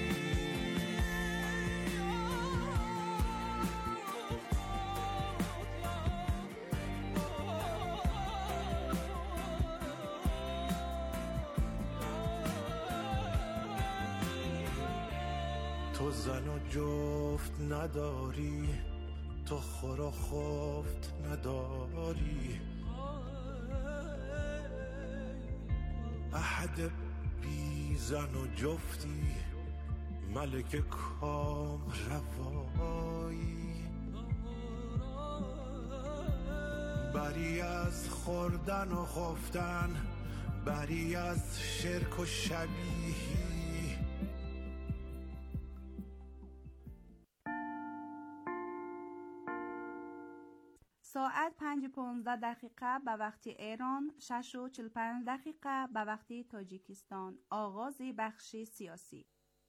تو زن و جفت نداری، تو خور و خفت نداری. احد بی زن و جفتی، ملک کام روایی. بری از خوردن و خفتن، بری از شرک و شبیهی.
ساعت 5:15 به وقت ایران، 6:45 به وقت تاجیکستان. آغاز بخش سیاسی.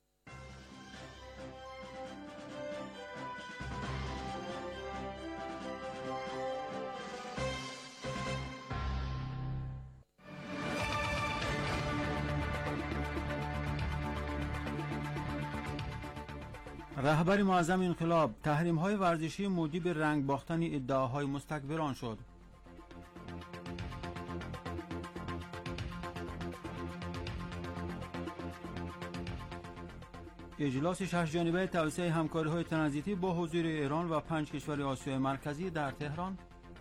رهبر معظم انقلاب: تحریم‌های ورزشی موجب رنگ باختن ادعاهای مستکبران شد. اجلاس 6 جانبه توسعه همکاری‌های ترانزیتی با حضور ایران و 5 کشور آسیای مرکزی در تهران.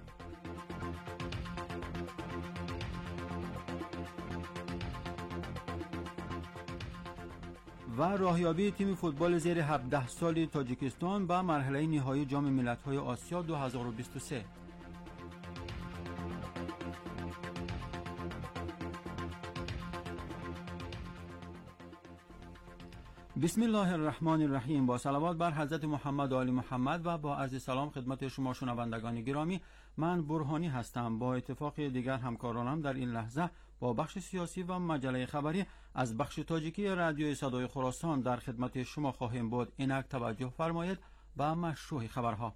و راهیابی تیم فوتبال زیر 17 سال تاجیکستان به مرحله نهایی جام ملت‌های آسیا 2023. بسم الله الرحمن الرحیم. با صلوات بر حضرت محمد و آل محمد و با عرض سلام خدمت شما شنوندگان گرامی، من برهانی هستم. با اتفاق دیگر همکارانم در این لحظه با بخش سیاسی و مجله خبری از بخش تاجیکی رادیوی صدای خراسان در خدمت شما خواهیم بود. اینک توجه فرمایید به مشروع خبرها.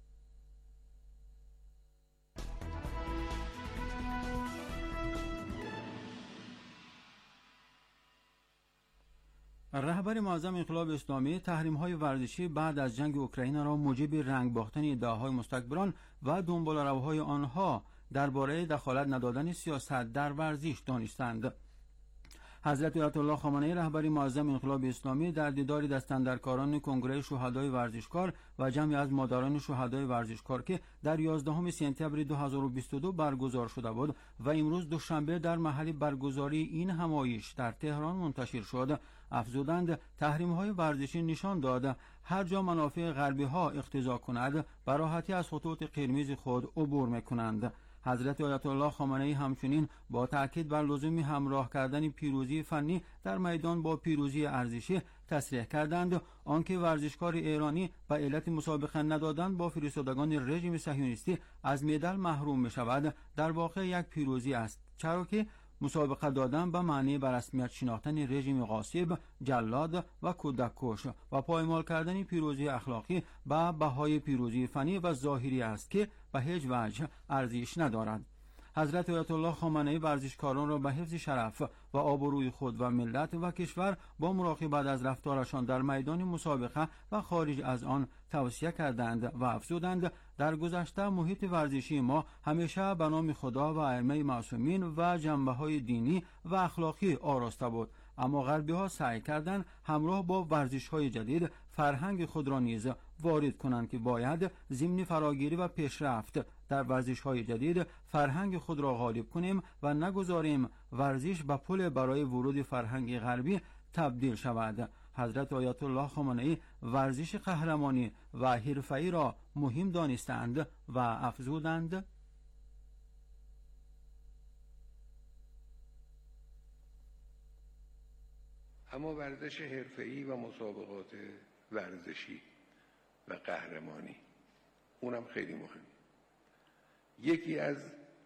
رهبر معظم انقلاب اسلامی تحریم‌های ورزشی بعد از جنگ اوکراین را موجب رنگ باختن ادعاهای مستکبران و دنباله‌روهای آنها درباره دخالت ندادن سیاست در ورزش دانستند. حضرت آیت الله خامنه‌ای رهبر معظم انقلاب اسلامی در دیداری دستاندرکاران کنگره شهدای ورزشکار و جمعی از مادران شهدای ورزشکار که در 11 سپتامبر 2022 برگزار شده بود و امروز دوشنبه در محل برگزاری این همایش در تهران منتشر شد، افزودند تحریم‌های ورزشی نشان داد هر جا منافع غربی ها اقتضا کند به راحتی از خطوط قرمز خود عبور می‌کنند. حضرت آیت الله خامنه‌ای همچنین با تأکید بر لزوم همراه کردن پیروزی فنی در میدان با پیروزی ارزشی تصریح کردند آنکه ورزشکار ایرانی به علت مسابقه ندادن با فرستادگان رژیم صهیونیستی از مدال محروم می‌شود در واقع یک پیروزی است، چرا که مسابقه دادن به معنی به رسمیت شناختن رژیم غاصب، جلاد و کودک‌کش و پایمال کردن پیروزی اخلاقی به بهای پیروزی فنی و ظاهری است که
به هیچ وجه ارزش ندارد. حضرت آیت الله خامنه‌ای ورزشکاران را به حفظ شرف و آبروی خود و ملت و کشور با مراقبت از رفتارشان در میدان مسابقه و خارج از آن توصیه کردند و افزودند در گذشته محیط ورزشی ما همیشه به نام خدا و ائمه معصومین و جنبه‌های دینی و اخلاقی آراسته بود، اما غربی‌ها سعی کردند همراه با ورزش‌های جدید فرهنگ خود را نیز وارد کنند که باید ضمن فراگیری و پیشرفت در ورزش‌های جدید فرهنگ خود را غالب کنیم و نگذاریم ورزش به پل برای ورود فرهنگ غربی تبدیل شود. حضرت آیت الله خامنه‌ای ورزش قهرمانی و حرفه‌ای را مهم دانستند و افزودند:
اما ورزش حرفه‌ای و مسابقات ورزشی و قهرمانی اونم خیلی مهم. یکی از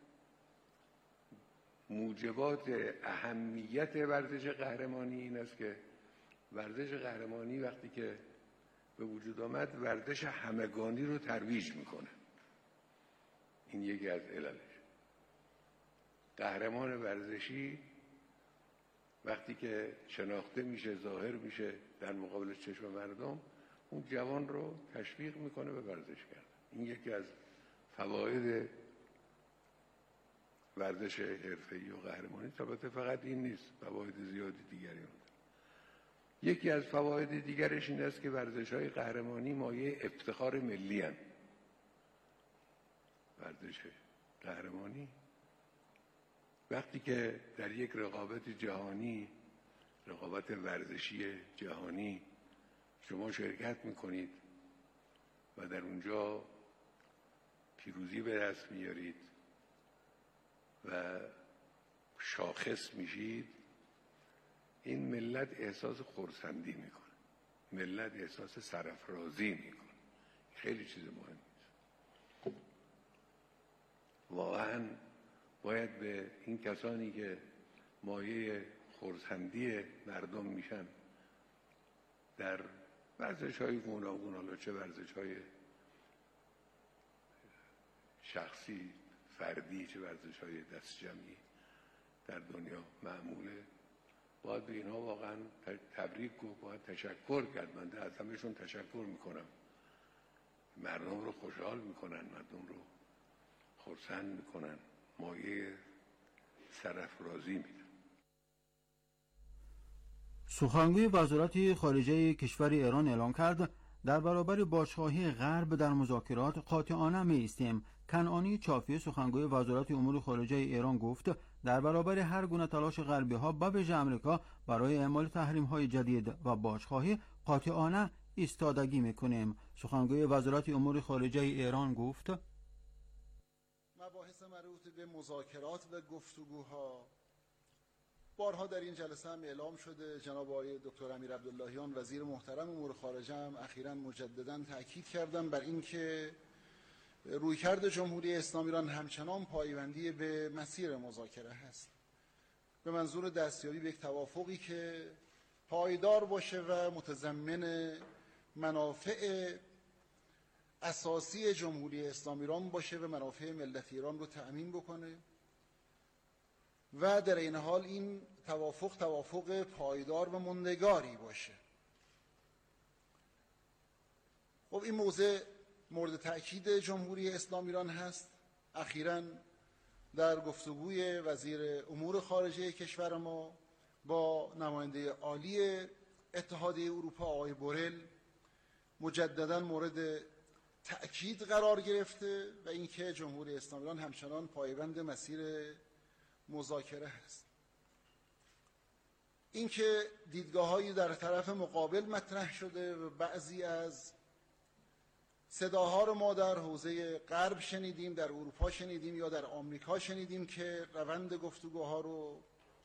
موجبات اهمیت ورزش قهرمانی این است که ورزش قهرمانی وقتی که به وجود آمد ورزش همگانی رو ترویج میکنه. این یکی از عللش. قهرمان ورزشی وقتی که شناخته میشه، ظاهر میشه در مقابل چشم مردم، اون جوان رو تشویق میکنه به ورزش کردن. این یکی از فواید ورزش حرفه‌ای و قهرمانی. البته فقط این نیست، فواید زیادی دیگری هم. یکی از فواید دیگرش این است که ورزش‌های قهرمانی مایه افتخار ملی هستند. ورزش قهرمانی وقتی که در یک رقابت جهانی، رقابت ورزشی جهانی شما شرکت میکنید و در اونجا پیروزی به دست میارید و شاخص میشید، این ملت احساس خرسندی میکنه، ملت احساس سرافرازی میکنه. خیلی چیز مهمی است. واقعا باید به این کسانی که مایه خرسندی مردم میشن در ورزش‌های گوناگون، حالا چه ورزش‌های شخصی فردی چه ورزش‌های دست جمعی در دنیا معموله، باید به اینها واقعا تبریک و باید تشکر کرد. من از همه‌شون تشکر میکنم. مردم رو خوشحال میکنن، مردم رو خرسند میکنن، مایه سرافرازی میدن.
سخنگوی وزارت خارجه کشور ایران اعلام کرد در برابر بازخواهی غرب در مذاکرات قاطعانه می‌ایستیم. کنعانی چافی سخنگوی وزارت امور خارجه ایران گفت در برابر هر گونه تلاش غربی‌ها به ویژه آمریکا برای اعمال تحریم‌های جدید و بازخواهی قاطعانه ایستادگی می‌کنیم. سخنگوی وزارت امور خارجه ایران گفت
مباحث مربوط به مذاکرات و گفتگوها بارها در این جلسه هم اعلام شده. جناب آقای دکتر امیر عبداللهیان وزیر محترم امور خارجه هم اخیراً مجدداً تاکید کردن بر اینکه رویکرد جمهوری اسلامی ایران همچنان پایبندی به مسیر مذاکره هست به منظور دستیابی به یک توافقی که پایدار باشه و متضمن منافع اساسی جمهوری اسلامی ایران باشه و منافع ملت ایران رو تأمین بکنه و در این حال این توافق پایدار و ماندگاری باشه. خب این موضوع مورد تأکید جمهوری اسلامی ایران هست. اخیراً در گفتگوی وزیر امور خارجه کشور ما با نماینده عالی اتحادیه اروپا آقای بورل مجدداً مورد تأکید قرار گرفته و اینکه جمهوری اسلامی ایران همچنان پایبند مسیر مذاکره هست. اینکه دیدگاه‌هایی در طرف مقابل مطرح شده و بعضی از صداها رو ما در حوزه غرب شنیدیم، در اروپا شنیدیم یا در آمریکا شنیدیم که روند گفتگوها رو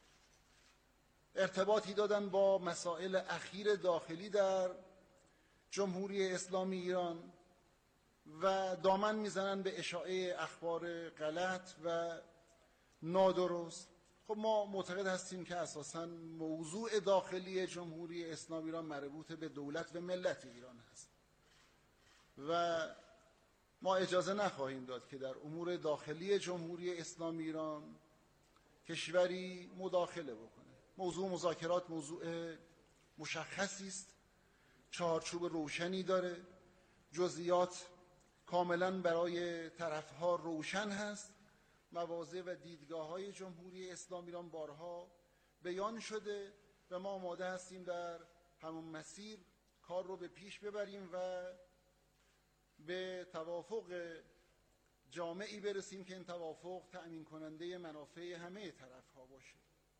ارتباطی دادن با مسائل اخیر داخلی در جمهوری اسلامی ایران و دامن میزنن به اشاعه اخبار غلط و نادرست. خب ما معتقد هستیم که اساساً موضوع داخلی جمهوری اسلامی ایران مربوط به دولت و ملت ایران هست و ما اجازه نخواهیم داد که در امور داخلی جمهوری اسلامی ایران کشوری مداخله بکنه. موضوع مذاکرات موضوع مشخصی است، چارچوب روشنی داره، جزئیات کاملا برای طرفها روشن هست. مواضع و دیدگاه‌های جمهوری اسلامی ایران بارها بیان شده و ما آماده هستیم در همون مسیر کار رو به پیش ببریم و به توافق جامعی برسیم که این توافق تأمین کننده منافع همه طرف‌ها باشه.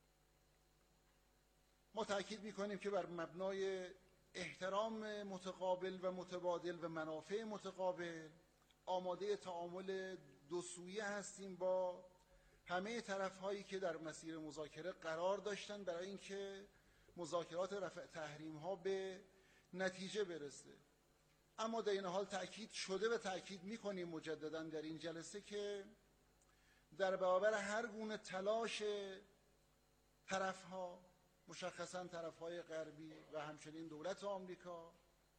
ما تأکید می‌کنیم که بر مبنای احترام متقابل و متبادل و منافع متقابل آماده تعامل دو سویه هستیم با همه طرف‌هایی که در مسیر مذاکره قرار داشتن برای اینکه مذاکرات رفع تحریم‌ها به نتیجه برسه. اما در این حال تأکید شده و تأکید می‌کنیم مجدداً در این جلسه که در برابر هر گونه تلاش طرف‌ها، مشخصاً طرف‌های غربی و همچنین دولت آمریکا،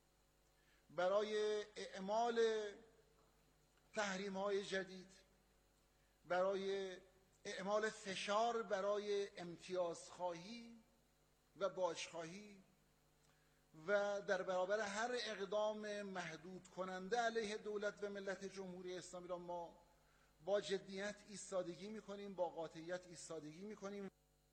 برای اعمال تحریم‌های جدید، برای اعمال فشار برای امتیازخواهی و باجخواهی و در برابر هر اقدام محدود کننده علیه دولت و ملت جمهوری اسلامی را ما با جدیت ایستادگی می‌کنیم، با قاطعیت ایستادگی می‌کنیم.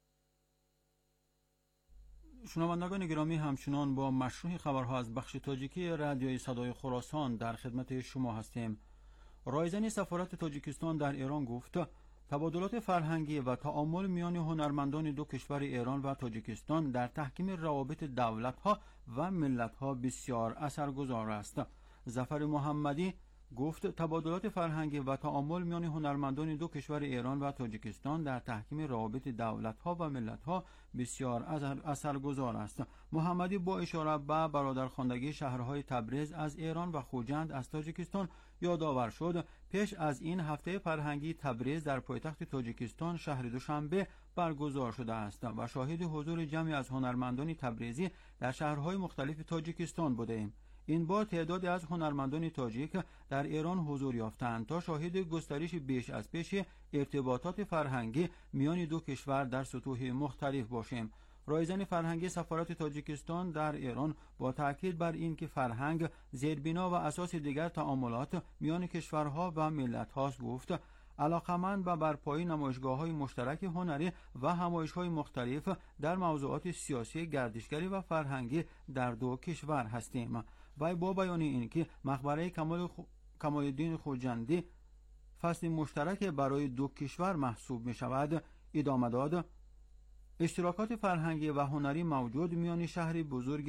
شنوندگان گرامی، همچنان با مشروع خبرها از بخش تاجیکی رادیوی صدای خراسان در خدمت شما هستیم. رایزنی سفارت تاجیکستان در ایران گفت تبادلات فرهنگی و تعامل میان هنرمندان دو کشور ایران و تاجیکستان در تحکیم روابط دولت‌ها و ملت‌ها بسیار اثرگذار است. ظفر محمدی گفت تبادلات فرهنگی و تعامل میان هنرمندان دو کشور ایران و تاجیکستان در تحکیم روابط دولت‌ها و ملت‌ها بسیار اثرگذار است. محمدی با اشاره به برادرخواندگی شهرهای تبریز از ایران و خوجند از تاجیکستان یادآور شد پیش از این هفته فرهنگی تبریز در پایتخت تاجیکستان شهر دوشنبه برگزار شده است و شاهد حضور جمعی از هنرمندان تبریزی در شهرهای مختلف تاجیکستان بودیم. این بار تعدادی از هنرمندان تاجیک در ایران حضور یافتند تا شاهد گسترش بیش از پیش ارتباطات فرهنگی میان دو کشور در سطوح مختلف باشیم. رایزن فرهنگی سفارت تاجیکستان در ایران با تاکید بر این که فرهنگ زیربنا و اساس دیگر تعاملات میان کشورها و ملت‌هاست گفت علاقمند به برپایی نمایشگاه‌های مشترک هنری و همایش‌های مختلف در موضوعات سیاسی، گردشگری و فرهنگی در دو کشور هستیم. و با بیان اینکه مقبره کمال الدین خوجندی فصل مشترک برای دو کشور محسوب می شود ادامه داد اشتراکات فرهنگی و هنری موجود میان شهر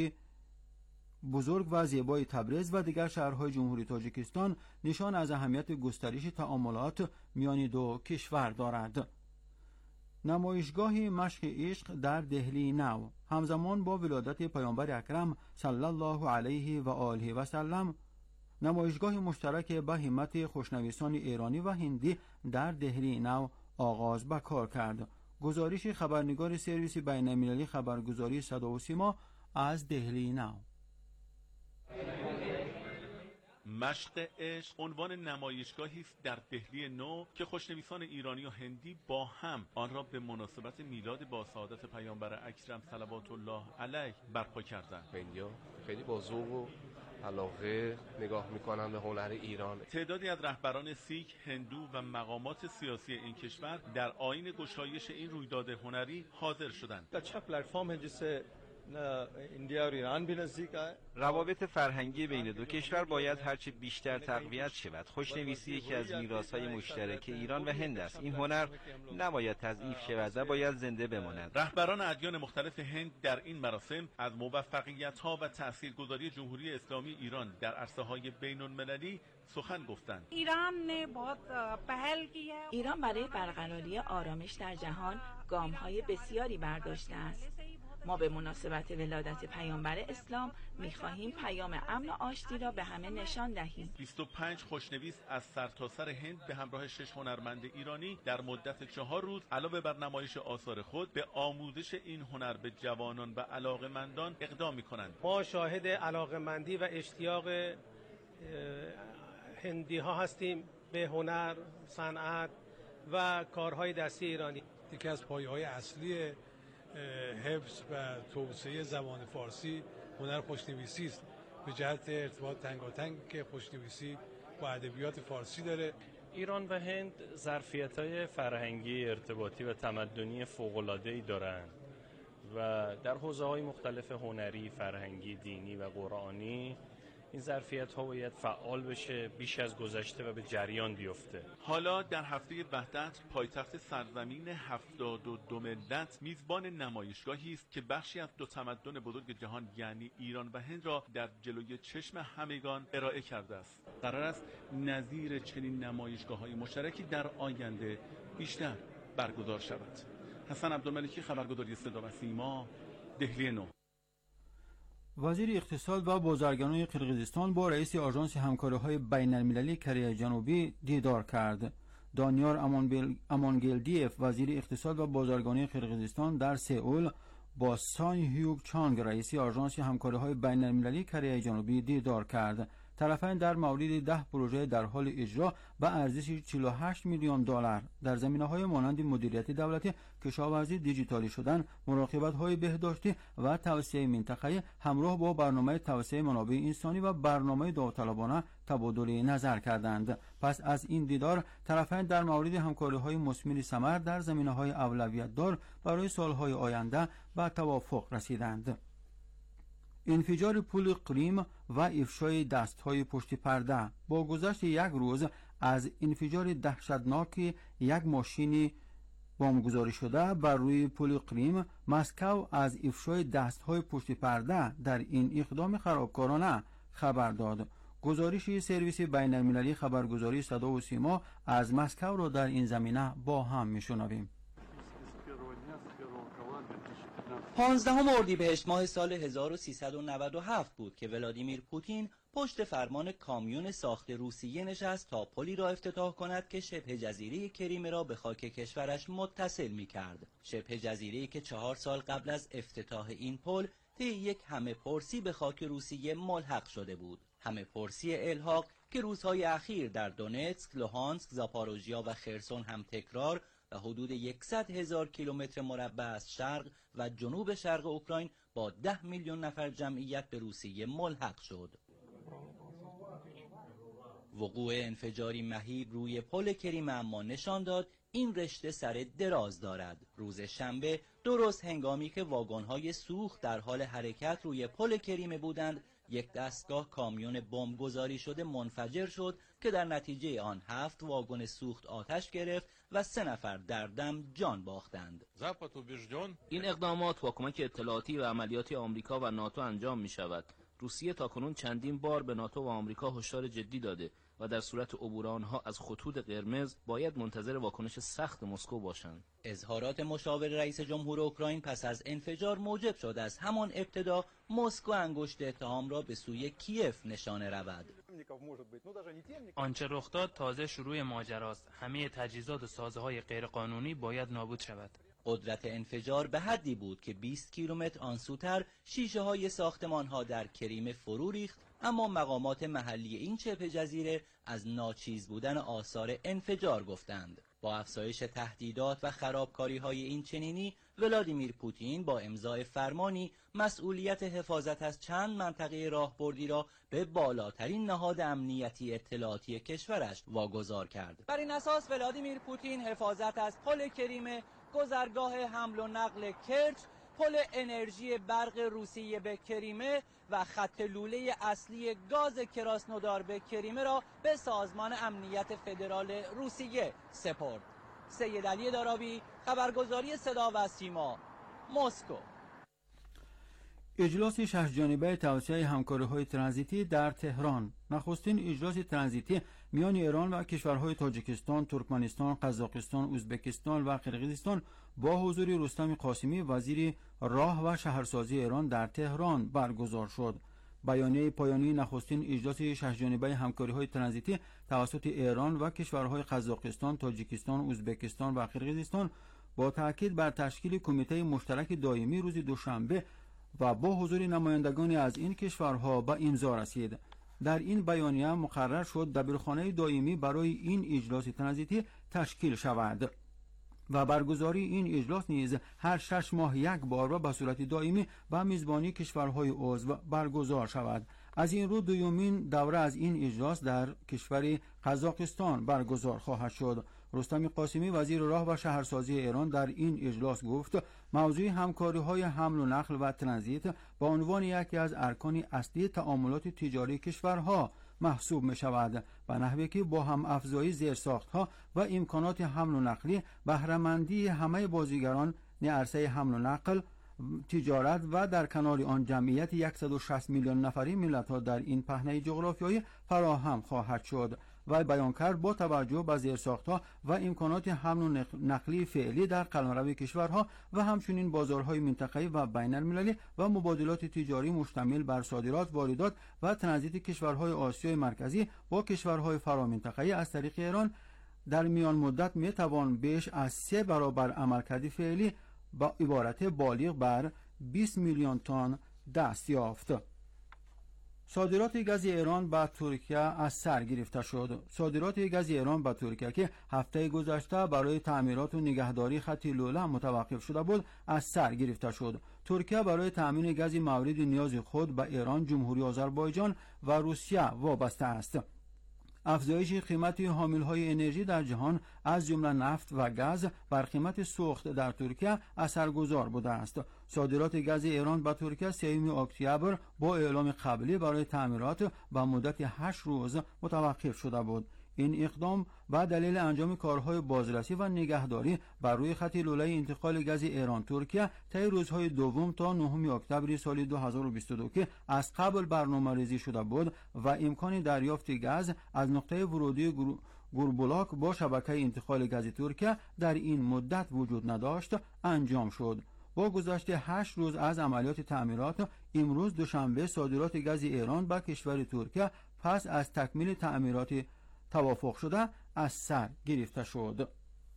بزرگ و زیبای تبریز و دیگر شهرهای جمهوری تاجیکستان نشان از اهمیت گسترش تعاملات میان دو کشور دارد. نمایشگاه مشق عشق در دهلی نو همزمان با ولادت پیامبر اکرم صلی الله علیه و آله و سلم نمایشگاه مشترک به همت خوشنویسان ایرانی و هندی در دهلی نو آغاز به کار کرد. گزارش خبرنگار سرویس بین‌المللی خبرگزاری صدا و سیما از دهلی نو.
مشق عشق عنوان نمایشگاهی است در دهلی نو که خوشنویسان ایرانی و هندی با هم آن را به مناسبت میلاد با سعادت پیامبر اکرم صلوات الله علیه برپا کردند.
خیلی با ذوق و علاقه نگاه میکنن به هنر ایران.
تعدادی از رهبران سیک، هندو و مقامات سیاسی این کشور در آیین گشایش این رویداد هنری حاضر شدند.
अच्छा प्लेटफॉर्म है जिससे इंडिया और ईरान भी नजदीक आए.
روابط فرهنگی بین دو کشور باید هرچه بیشتر تقویت شود. خوشنویسی یکی از میراث‌های مشترک ایران و هند است. این هنر نباید تضعیف شود و باید زنده بماند.
رهبران ادیان مختلف هند در این مراسم از موفقیت‌ها و تاثیرگذاری جمهوری اسلامی ایران در عرصه‌های بین‌المللی سخن گفتند.
ایران برای برقراری آرامش در جهان گام‌های بسیاری برداشته است. ما به مناسبت ولادت پیامبر اسلام می‌خواهیم پیام امن و آشتی را به همه نشان دهیم.
25 خوشنویس از سرتاسر هند به همراه 6 هنرمند ایرانی در مدت 4 روز علاوه بر نمایش آثار خود به آموزش این هنر به جوانان و علاقه‌مندان اقدام می‌کنند.
ما شاهد علاقه‌مندی و اشتیاق
هندی ها هستیم به هنر، صنعت و کارهای دستی ایرانی.
یکی از پایه‌های اصلی حفظ و توسعه زبان فارسی هنر خوشنویسی است، به جهت ارتباط تنگاتنگ که خوشنویسی با ادبیات فارسی داره.
ایران و هند ظرفیت‌های فرهنگی، ارتباطی و تمدنی فوق‌العاده‌ای دارند و در حوزه‌های مختلف هنری، فرهنگی، دینی و قرآنی این ظرفیت‌ها باید فعال بشه، بیش از گذشته و به جریان بیفته.
حالا در هفته وحدت پایتخت سرزمین 72 ملت میزبان نمایشگاهی است که بخشی از دو تمدن بزرگ جهان یعنی ایران و هند را در جلوی چشم همگان ارائه کرده است. قرار است نظیر چنین نمایشگاه‌های مشترکی در آینده بیشتر برگزار شود. حسن عبدالملکی، خبرگزاری صدا و سیما، دهلی 9.
وزیر اقتصاد و بازرگانی قرقیزستان با رئیس آژانس همکاری‌های بین‌المللی کره جنوبی دیدار کرد. دانیار امانگلدیف، وزیر اقتصاد و بازرگانی قرقیزستان در سئول با سان هیوگ چانگ، رئیس آژانس همکاری‌های بین‌المللی کره جنوبی دیدار کرد. طرفین در مورد 10 پروژه در حال اجرا به ارزش 48 میلیون دلار در زمینه‌های مانند مدیریت دولتی، کشاورزی، دیجیتالی شدن، مراقبت‌های بهداشتی و توسعه منطقه‌ای همراه با برنامه توسعه منابع انسانی و برنامه داوطلبانه تبادل نظر کردند. پس از این دیدار طرفین در مورد همکاری‌های مثمر ثمر در زمینه‌های اولویت دار برای سال‌های آینده به توافق رسیدند. انفجار پل قریم و افشای دستهای پشت پرده. با گذشت یک روز از انفجار دهشتناک یک ماشین بمبگذاری شده بر روی پل قریم، مسکو از افشای دستهای پشت پرده در این اقدام خرابکارانه خبر داد. گزارش سرویس بین‌المللی خبرگزاری صدا و سیما از مسکو را در این زمینه با هم میشنویم.
15 اردیبهشت ماه سال 1397 بود که ولادیمیر پوتین پشت فرمان کامیون ساخت روسیه نشست تا پلی را افتتاح کند که شبه جزیره کریمه را به خاک کشورش متصل می کرد. شبه جزیره‌ای که 4 سال قبل از افتتاح این پل طی یک همه پرسی به خاک روسیه ملحق شده بود. همه پرسی الحاق که روزهای اخیر در دونتسک، لوهانسک، زاپاروژیا و خرسون هم تکرار و حدود 100,000 کیلومتر مربع از شرق و جنوب شرق اوکراین با 10 میلیون نفر جمعیت به روسیه ملحق شد. وقوع انفجاری مهیب روی پل کریمه اما نشان داد این رشته سر دراز دارد. روز شنبه درست هنگامی که واگن‌های سوخت در حال حرکت روی پل کریمه بودند، یک دستگاه کامیون بمبگذاری شده منفجر شد که در نتیجه آن 7 واگن سوخت آتش گرفت و 3 نفر در دم جان باختند.
این اقدامات با کمک اطلاعاتی و عملیاتی آمریکا و ناتو انجام می شود. روسیه تاکنون چندین بار به ناتو و آمریکا هشدار جدی داده و در صورت عبور آنها از خطوط قرمز باید منتظر واکنش سخت مسکو باشند.
اظهارات مشاور رئیس جمهور اوکراین پس از انفجار موجب شد از همان ابتدا مسکو انگشت اتهام را به سوی کیف نشانه رود.
آنچه رخ داد تازه شروع ماجراست. همه تجهیزات و سازه‌های غیرقانونی باید نابود شود.
قدرت انفجار به حدی بود که 20 کیلومتر آنسوتر شیشه‌های ساختمان‌ها در کریمه فرو ریخت، اما مقامات محلی این شبه جزیره از ناچیز بودن آثار انفجار گفتند. با افزایش تهدیدات و خرابکاری‌های این چنینی، ولادیمیر پوتین با امضای فرمانی مسئولیت حفاظت از چند منطقه راهبردی را به بالاترین نهاد امنیتی اطلاعاتی کشورش واگذار کرد. بر این اساس ولادیمیر پوتین حفاظت از پل کریمه، گذرگاه حمل و نقل کرچ، پل انرژی برق روسیه به کریمه و خط لوله اصلی گاز کراسنودار به کریمه را به سازمان امنیت فدرال روسیه سپرد. سید علی دارابی، خبرگزاری صدا و سیما، مسکو.
اجلاس 6 جانبه توسعه همکاری‌های ترانزیتی در تهران. نخستین اجلاس ترانزیتی میان ایران و کشورهای تاجیکستان، ترکمنستان، قزاقستان، ازبکستان و قرقیزستان با حضور رستم قاسمی، وزیر راه و شهرسازی ایران در تهران برگزار شد. بیانیه پایانی نخستین اجلاس 6 جانبه همکاری‌های ترانزیتی توسط ایران و کشورهای قزاقستان، تاجیکستان، ازبکستان و قرقیزستان با تاکید بر تشکیل کمیته مشترک دائمی روز دوشنبه و با حضور نمایندگان از این کشورها به امضا رسید. در این بیانیه مقرر شد دبیرخانه دائمی برای این اجلاس تنزیتی تشکیل شود و برگزاری این اجلاس نیز هر 6 ماه یک بار و به صورت دائمی به میزبانی کشورهای عضو برگزار شود. از این رو دومین دوره از این اجلاس در کشور قزاقستان برگزار خواهد شد. رستم قاسمی وزیر راه و شهرسازی ایران در این اجلاس گفت موضوع همکاری‌های حمل و نقل و ترانزیت به عنوان یکی از ارکان اصلی تعاملات تجاری کشورها محسوب می شود، به نحوی که با هم افزایی زیرساخت‌ها و امکانات حمل و نقلی بهره‌مندی همه بازیگران عرصه حمل و نقل، تجارت و در کنار آن جمعیت 160 میلیون نفری ملت‌ها در این پهنه جغرافیایی فراهم خواهد شد و بیان کرد با توجه به زیرساخت‌ها و امکانات حمل و نقلی فعلی در قلمرو کشورها و همچنین بازارهای منطقه‌ای و بین‌المللی و مبادلات تجاری مشتمل بر صادرات، واردات و ترانزیت کشورهای آسیای مرکزی با کشورهای فرامنطقه‌ای از طریق ایران در میان مدت می‌توان بیش از 3 برابر عملکرد فعلی با عبارت بالغ بر 20 میلیون تن دست یافت. صادرات گاز ایران به ترکیه از سر گرفته شد. صادرات گاز ایران به ترکیه که هفته گذشته برای تعمیرات و نگهداری خط لوله متوقف شده بود از سر گرفته شد. ترکیه برای تامین گاز مورد نیاز خود به ایران، جمهوری آذربایجان و روسیه وابسته است. افزایش قیمت حاملهای انرژی در جهان از جمله نفت و گاز بر قیمت سوخت در ترکیه اثرگذار بوده است. صادرات گاز ایران به ترکیه 3 اکتبر با اعلام قبلی برای تعمیرات به مدت 8 روز متوقف شده بود. این اقدام به دلیل انجام کارهای بازرسی و نگهداری بر روی خط لوله انتقال گاز ایران ترکیه طی روزهای 2 تا 9 اکتبر سال 2022 که از قبل برنامه‌ریزی شده بود و امکان دریافت گاز از نقطه ورودی گوربولاک با شبکه انتقال گاز ترکیه در این مدت وجود نداشت انجام شد. با گذشت 8 روز از عملیات تعمیرات، امروز دوشنبه صادرات گاز ایران به کشور ترکیه پس از تکمیل تعمیرات توافق شده از سر گرفته شد.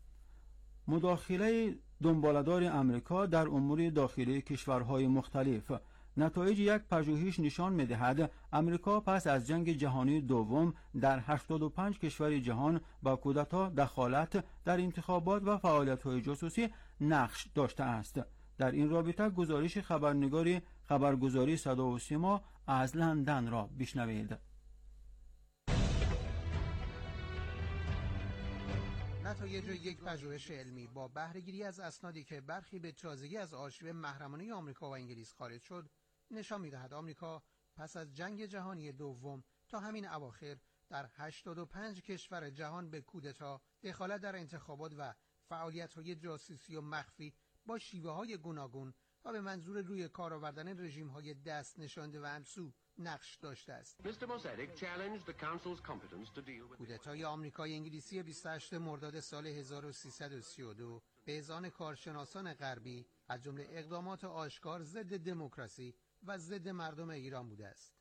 مداخله دنباله‌دار امریکا در امور داخلی کشورهای مختلف. نتایج یک پژوهش نشان می‌دهد امریکا پس از جنگ جهانی دوم در 85 کشور جهان با کودتا، دخالت در انتخابات و فعالیت‌های جاسوسی نقش داشته است. در این رابطه گزارش خبرگزاری صدا و سیما از لندن را بشنوید.
نتایج یک پژوهش علمی با بهره‌گیری از اسنادی که برخی به تازگی از آرشیو محرمانه آمریکا و انگلیس خارج شد نشان می‌دهد آمریکا پس از جنگ جهانی دوم تا همین اواخر در 85 کشور جهان به کودتا، دخالت در انتخابات و فعالیت‌های جاسوسی و مخفی با شیوه‌های گوناگون و به منظور روی کار آوردن رژیم‌های دست نشانده و همسو نقش داشته است. کودتای آمریکای انگلیسی 28 مرداد سال 1332 به اذعان کارشناسان غربی از جمله اقدامات آشکار ضد دموکراسی و ضد مردم ایران بوده است.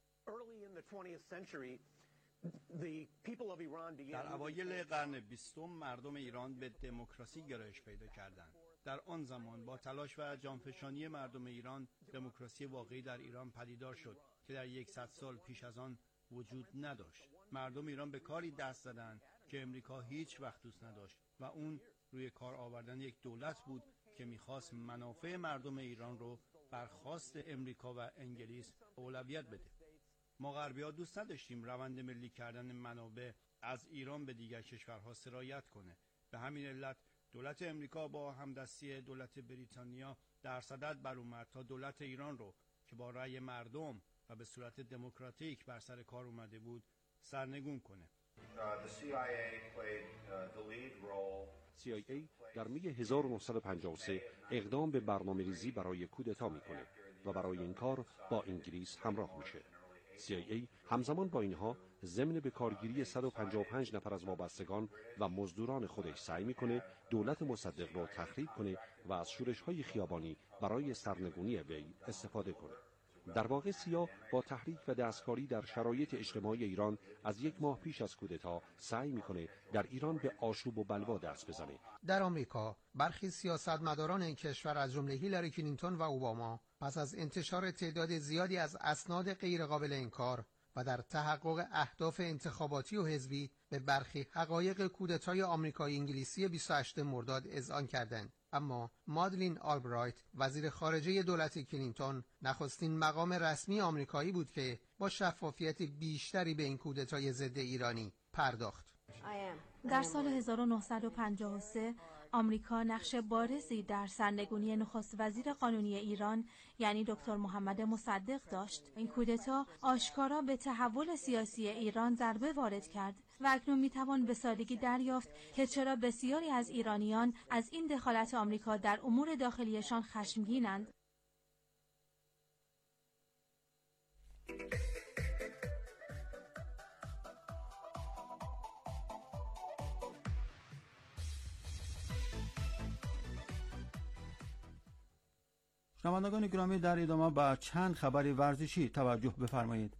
در اوایل قرن 20 مردم ایران به دموکراسی گرایش پیدا کردند. در آن زمان با تلاش و جانفشانی مردم ایران دموکراسی واقعی در ایران پدیدار شد که در 100 سال پیش از آن وجود نداشت. مردم ایران به کاری دست زدند که امریکا هیچ وقت دوست نداشت و اون روی کار آوردن یک دولت بود که میخواست منافع مردم ایران رو بر خواست امریکا و انگلیس اولویت بده. ما غربی‌ها دوست نداشتیم روند ملی کردن منابع از ایران به دیگر کشورها سرایت کنه. به همین علت دولت امریکا با همدستی دولت بریتانیا در صدد بر اومد تا دولت ایران رو که با رأی مردم و به صورت دموکراتیک بر سر کار اومده بود سرنگون کنه.
CIA در می 1953 اقدام به برنامه‌ریزی برای کودتا میکنه و برای این کار با انگلیس همراه میشه. CIA همزمان با اینها ضمن به کارگیری 155 نفر از وابستگان و مزدوران خودش سعی میکنه دولت مصدق رو تخریب کنه و از شورش‌های خیابانی برای سرنگونی وی استفاده کنه. در واقع سیا با تحریک و دستکاری در شرایط اجتماعی ایران از 1 ماه پیش از کودتا سعی میکنه در ایران به آشوب و بلوا دست بزنه.
در آمریکا برخی سیاستمداران این کشور از جمله هیلاری کلینتون و اوباما پس از انتشار تعداد زیادی از اسناد غیرقابل انکار و در تحقق اهداف انتخاباتی و حزبی به برخی حقایق کودتای آمریکایی انگلیسی 28 مرداد اذعان کردند. اما مادلین آلبرایت، وزیر خارجه دولت کلینتون، نخستین مقام رسمی آمریکایی بود که با شفافیت بیشتری به این کودتای ضد ایرانی پرداخت.
در سال 1953 آمریکا نقش بارزی در سرنگونی نخست وزیر قانونی ایران یعنی دکتر محمد مصدق داشت. این کودتا آشکارا به تحول سیاسی ایران ضربه وارد کرد و اکنون میتوان به سادگی دریافت که چرا بسیاری از ایرانیان از این دخالت آمریکا در امور داخلیشان خشمگینند.
شنوندگان گرامی، در ادامه به چند خبر ورزشی توجه بفرمایید.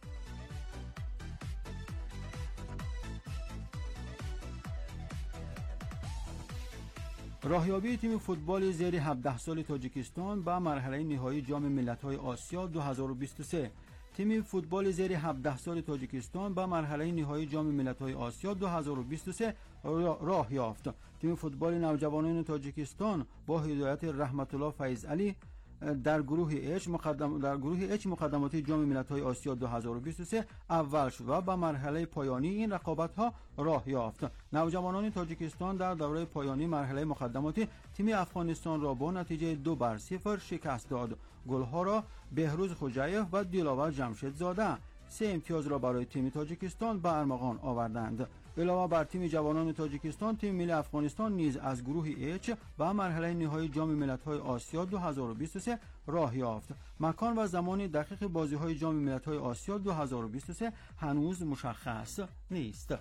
راهیابی تیم فوتبال زیر 17 سال تاجیکستان به مرحله نهایی جام ملت‌های آسیا 2023. تیم فوتبال زیر 17 سال تاجیکستان به مرحله نهایی جام ملت‌های آسیا 2023 راه یافت. تیم فوتبال نوجوانان تاجیکستان با هدایت رحمت الله فیض علی در گروه H مقدماتی جام ملت‌های آسیا 2023 اول شد و به مرحله پایانی این رقابت‌ها راه یافت. نوجوانان تاجیکستان در دوره پایانی مرحله مقدماتی تیم افغانستان را با نتیجه 2-0 شکست داد. گل‌ها را بهروز خوجایف و دلاور جمشید-زاده 3 امتیاز را برای تیم تاجیکستان به ارمغان آوردند. علاوه بر تیم جوانان تاجیکستان، تیم ملی افغانستان نیز از گروه H به مرحله نهایی جام ملت‌های آسیا 2023 راه یافت. مکان و زمان دقیق بازی‌های جام ملت‌های آسیا 2023 هنوز مشخص نیست.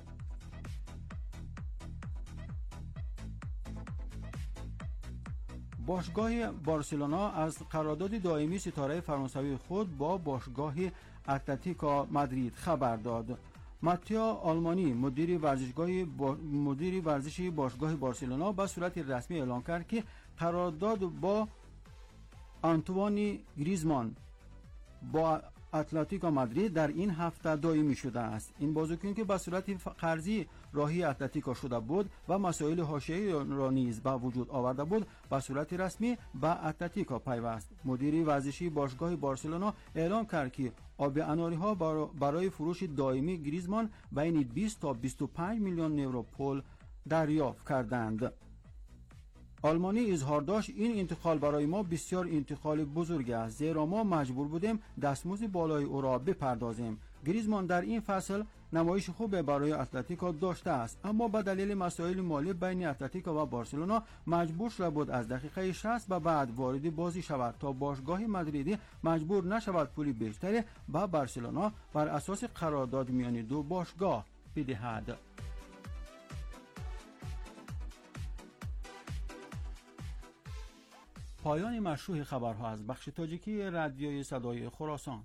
باشگاه بارسلونا از قرارداد دائمی ستاره فرانسوی خود با باشگاه اتلتیکو مادرید خبر داد. ماتیا آلمانی مدیر ورزشی باشگاه بارسلونا به صورت رسمی اعلام کرد که قرارداد با آنتوانی گریزمان با اتلتیکو مادرید در این هفته دائمی شده است. این بازیکن که به صورت قرضی راهی اتلتیکو شده بود و مسائل حاشیه‌ای را نیز به وجود آورده بود، به صورت رسمی به اتلتیکو پیوست. مدیر ورزشی باشگاه بارسلونا اعلام کرد که آب اناری‌ها برای فروش دائمی گریزمان بین 20 تا 25 میلیون یورو پول دریافت کردند. آلمانی اظهار داشت این انتقال برای ما بسیار انتقال بزرگ است، زیرا ما مجبور بودیم دستمزد بالای او را بپردازیم. گریزمان در این فصل نمایش خوب برای اتلتیکو داشته است، اما به دلیل مسائل مالی بین اتلتیکو و بارسلونا مجبور شده بود از دقیقه 60 به بعد وارد بازی شود تا باشگاه مادریدی مجبور نشود پول بیشتری به بارسلونا بر اساس قرارداد میان دو باشگاه بدهد. پایان مشروع خبرها از بخش تاجیکی رادیوی صدای خراسان.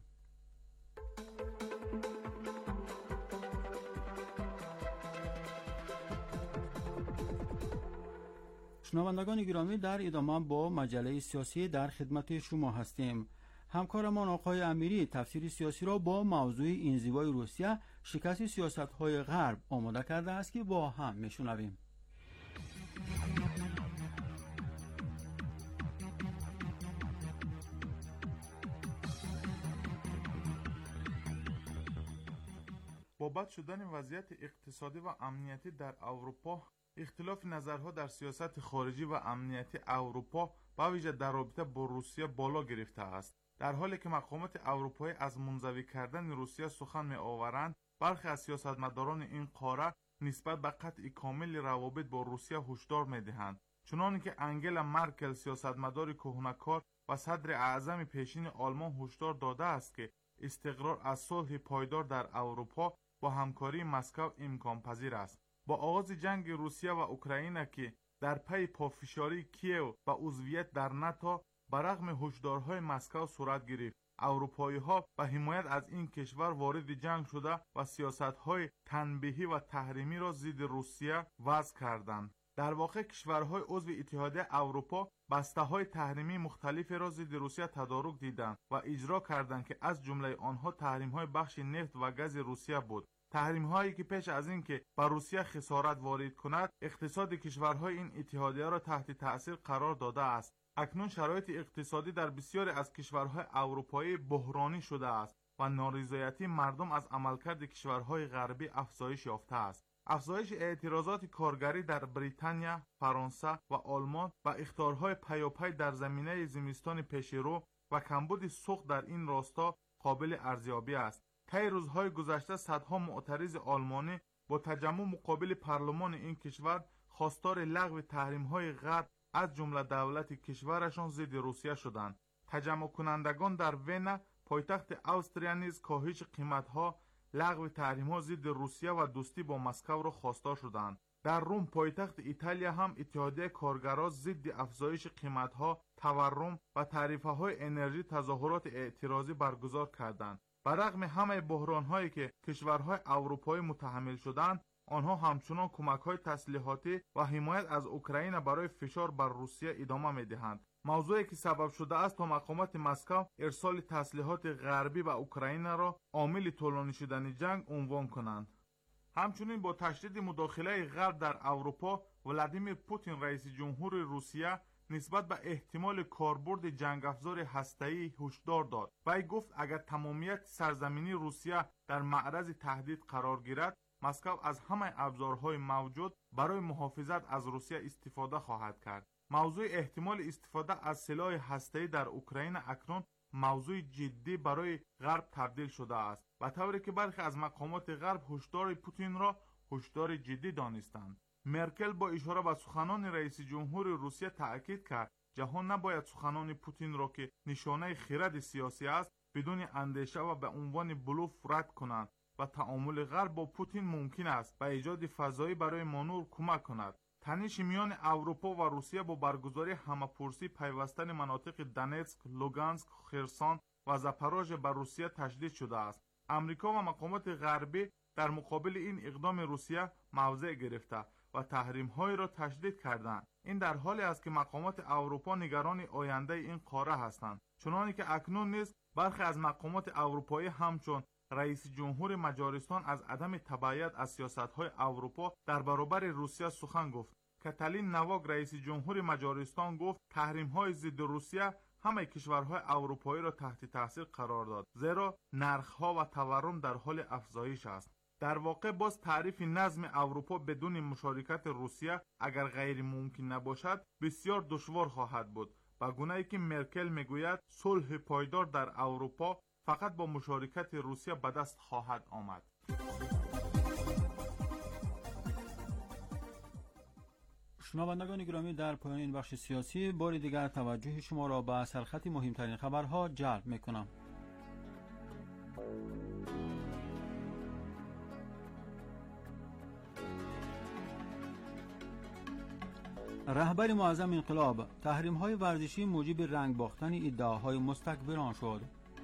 شنوندگان گرامی، در ادامه با مجله سیاسی در خدمت شما هستیم. همکارمان آقای امیری تفسیر سیاسی را با موضوع انزوای روسیه شکست سیاست‌های غرب آماده کرده است که با هم میشنویم.
با بد شدن وضعیت اقتصادی و امنیتی در اروپا، اختلاف نظرها در سیاست خارجی و امنیتی اروپا به ویژه در رابطه با روسیه بالا گرفته است. در حالی که مقامات اروپایی از منزوی کردن روسیه سخن می‌آورند، برخی از سیاستمداران این قاره نسبت به قطع کامل روابط با روسیه هشدار می‌دهند. چنانکه انگلا مرکل سیاستمدار کهنه‌کار و صدر اعظم پیشین آلمان هشدار داده است که استقرار از صلح پایدار در اروپا با همکاری مسکو امکان پذیر است. با آغاز جنگ روسیه و اوکراین که در پی پافشاری کیو و عضویت در ناتو برغم هشدارهای مسکو صورت گرفت، اروپایی‌ها به حمایت از این کشور وارد جنگ شده و سیاست‌های تنبیهی و تحریمی را ضد روسیه وضع کردند. در واقع کشورهای عضو اتحادیه اروپا بسته‌های تحریمی مختلفی را ضد روسیه تدارک دیدند و اجرا کردند که از جمله آنها تحریم‌های بخش نفت و گاز روسیه بود. تحریم‌هایی که پیش از این که بر روسیه خسارت وارد کند، اقتصاد کشورهای این اتحادیه را تحت تأثیر قرار داده است. اکنون شرایط اقتصادی در بسیاری از کشورهای اروپایی بحرانی شده است و نارضایتی مردم از عملکرد کشورهای غربی افزایش یافته است. افزایش اعتراضات کارگری در بریتانیا، فرانسه و آلمان و اخطارهای پیاپی در زمینه زمستان پیشرو و کمبود سوخت در این راستا قابل ارزیابی است. طی روزهای گذشته صدها معترض آلمانی با تجمع مقابل پارلمان این کشور خواستار لغو تحریم‌های غرب از جمله دولت کشورشان ضد روسیه شدند. تجمع کنندگان در وینا، پایتخت استریا نیز کاهش قیمت‌ها، لغو تحریم‌ها ضد روسیه و دوستی با مسکو را خواستار شدند. در روم، پایتخت ایتالیا هم اتحادیه کارگران ضد افزایش قیمت‌ها، تورم و تعرفه‌های انرژی تظاهرات اعتراضی برگزار کردند. برغم همه بحران‌هایی که کشورهای اروپایی متحمل شدند، آنها همچنان کمک‌های تسلیحاتی و حمایت از اوکراین برای فشار بر روسیه ادامه می‌دهند. موضوعی که سبب شده است تا مقامات مسکو ارسال تسلیحات غربی به اوکراین را عامل طولانی شدن جنگ عنوان کنند. همچنین با تشدید مداخله غرب در اروپا، ولادیمیر پوتین رئیس جمهور روسیه نسبت به احتمال کاربرد جنگ افزار هسته‌ای هشدار داد. وی گفت اگر تمامیت سرزمینی روسیه در معرض تهدید قرار گیرد، مسکو از همه ابزارهای موجود برای محافظت از روسیه استفاده خواهد کرد. موضوع احتمال استفاده از سلاح هسته‌ای در اوکراین اکنون موضوع جدی برای غرب تبدیل شده است، به طوری که برخی از مقامات غرب هشدار پوتین را هشدار جدی دانستند. مرکل با اشاره به سخنان رئیس جمهور روسیه تأکید کرد جهان نباید سخنان پوتین را که نشانه خرد سیاسی است بدون اندیشه و به عنوان بلوف رد کنند و تعامل غرب با پوتین ممکن است به ایجاد فضایی برای مانور کمک کند. تنش میان اروپا و روسیه با برگزاری همه‌پرسی پیوستن مناطق دونتسک، لوگانسک، خرسون و زاپاروژه بر روسیه تشدید شده است. امریکا و مقامات غربی در مقابل این اقدام روسیه موضع گرفته و تحریم‌های را تشدید کردند. این در حالی است که مقامات اروپا نگران آینده این قاره هستند، چنانکه که اکنون نیز برخی از مقامات اروپایی همچون رئیس جمهور مجارستان از عدم تبعیت از سیاست‌های اروپا در برابر روسیه سخن گفت. کاتالین نواک رئیس جمهور مجارستان گفت تحریم‌های ضد روسیه همه کشورهای اروپایی را تحت تاثیر قرار داد، زیرا نرخ‌ها و تورم در حال افزایش است. در واقع باز تعریف نظم اروپا بدون مشارکت روسیه اگر غیر ممکن نباشد بسیار دشوار خواهد بود، به گونه‌ای که مرکل میگوید صلح پایدار در اروپا فقط با مشارکت روسیه به دست خواهد آمد.
شنوندگان گرامی، در پایان این بخش سیاسی بار دیگر توجه شما را به سرخط مهمترین خبرها جلب میکنم. رهبر معظم انقلاب: تحریم‌های ورزشی موجب رنگ باختن ادعاهای مستکبران شد.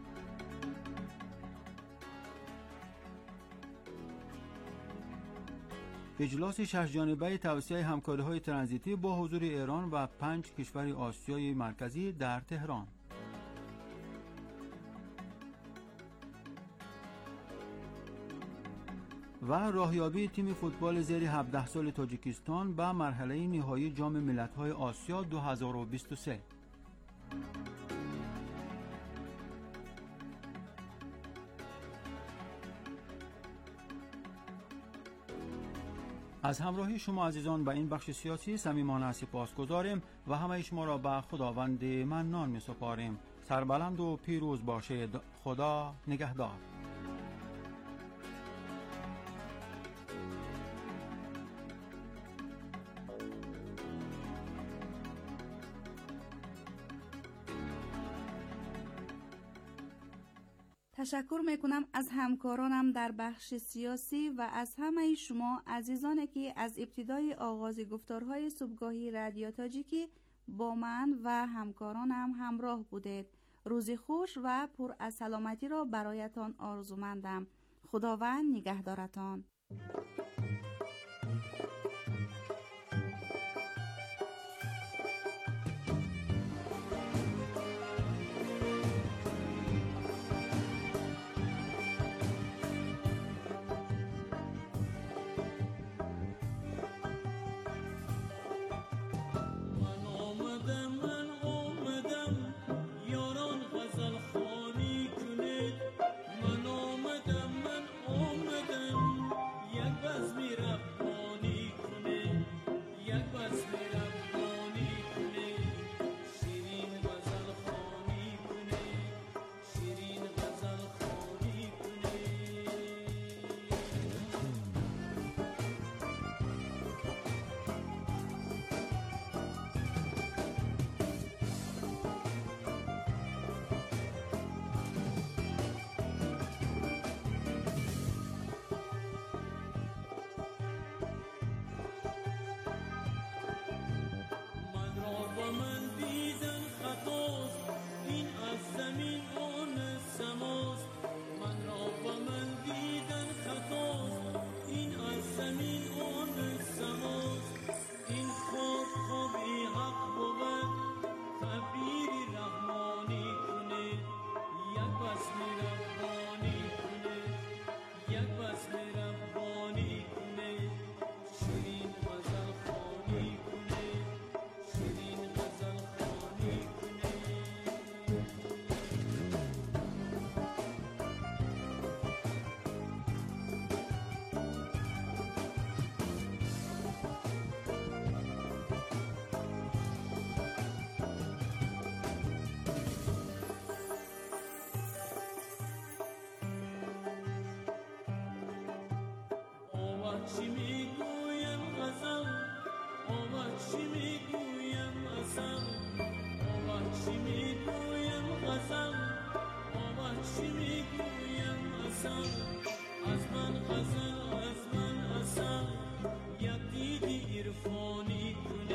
اجلاس 6 جانبه توسعه همکاری‌های ترانزیتی با حضور ایران و 5 کشور آسیای مرکزی در تهران. و راهیابی تیم فوتبال زیر 17 سال تاجیکستان به مرحله نهایی جام ملت‌های آسیا 2023. از همراهی شما عزیزان به این بخش سیاسی صمیمانه سپاسگزاریم و همه شما را به خداوند منان می‌سپاریم. سربلند و پیروز باشید. خدا نگهدار.
تشکر میکنم از همکارانم در بخش سیاسی و از همه شما عزیزانی که از ابتدای آغاز گفتارهای صبحگاهی رادیو تاجیکی با من و همکارانم همراه بودید. روزی خوش و پر از سلامتی را برایتان آرزومندم. خداوند نگهدارتان.
چی میگویم غزل چی میگویم اصل چی میگویم غزل چی میگویم اصل از من غزل از من اصل یک دیدی عرفانی کنی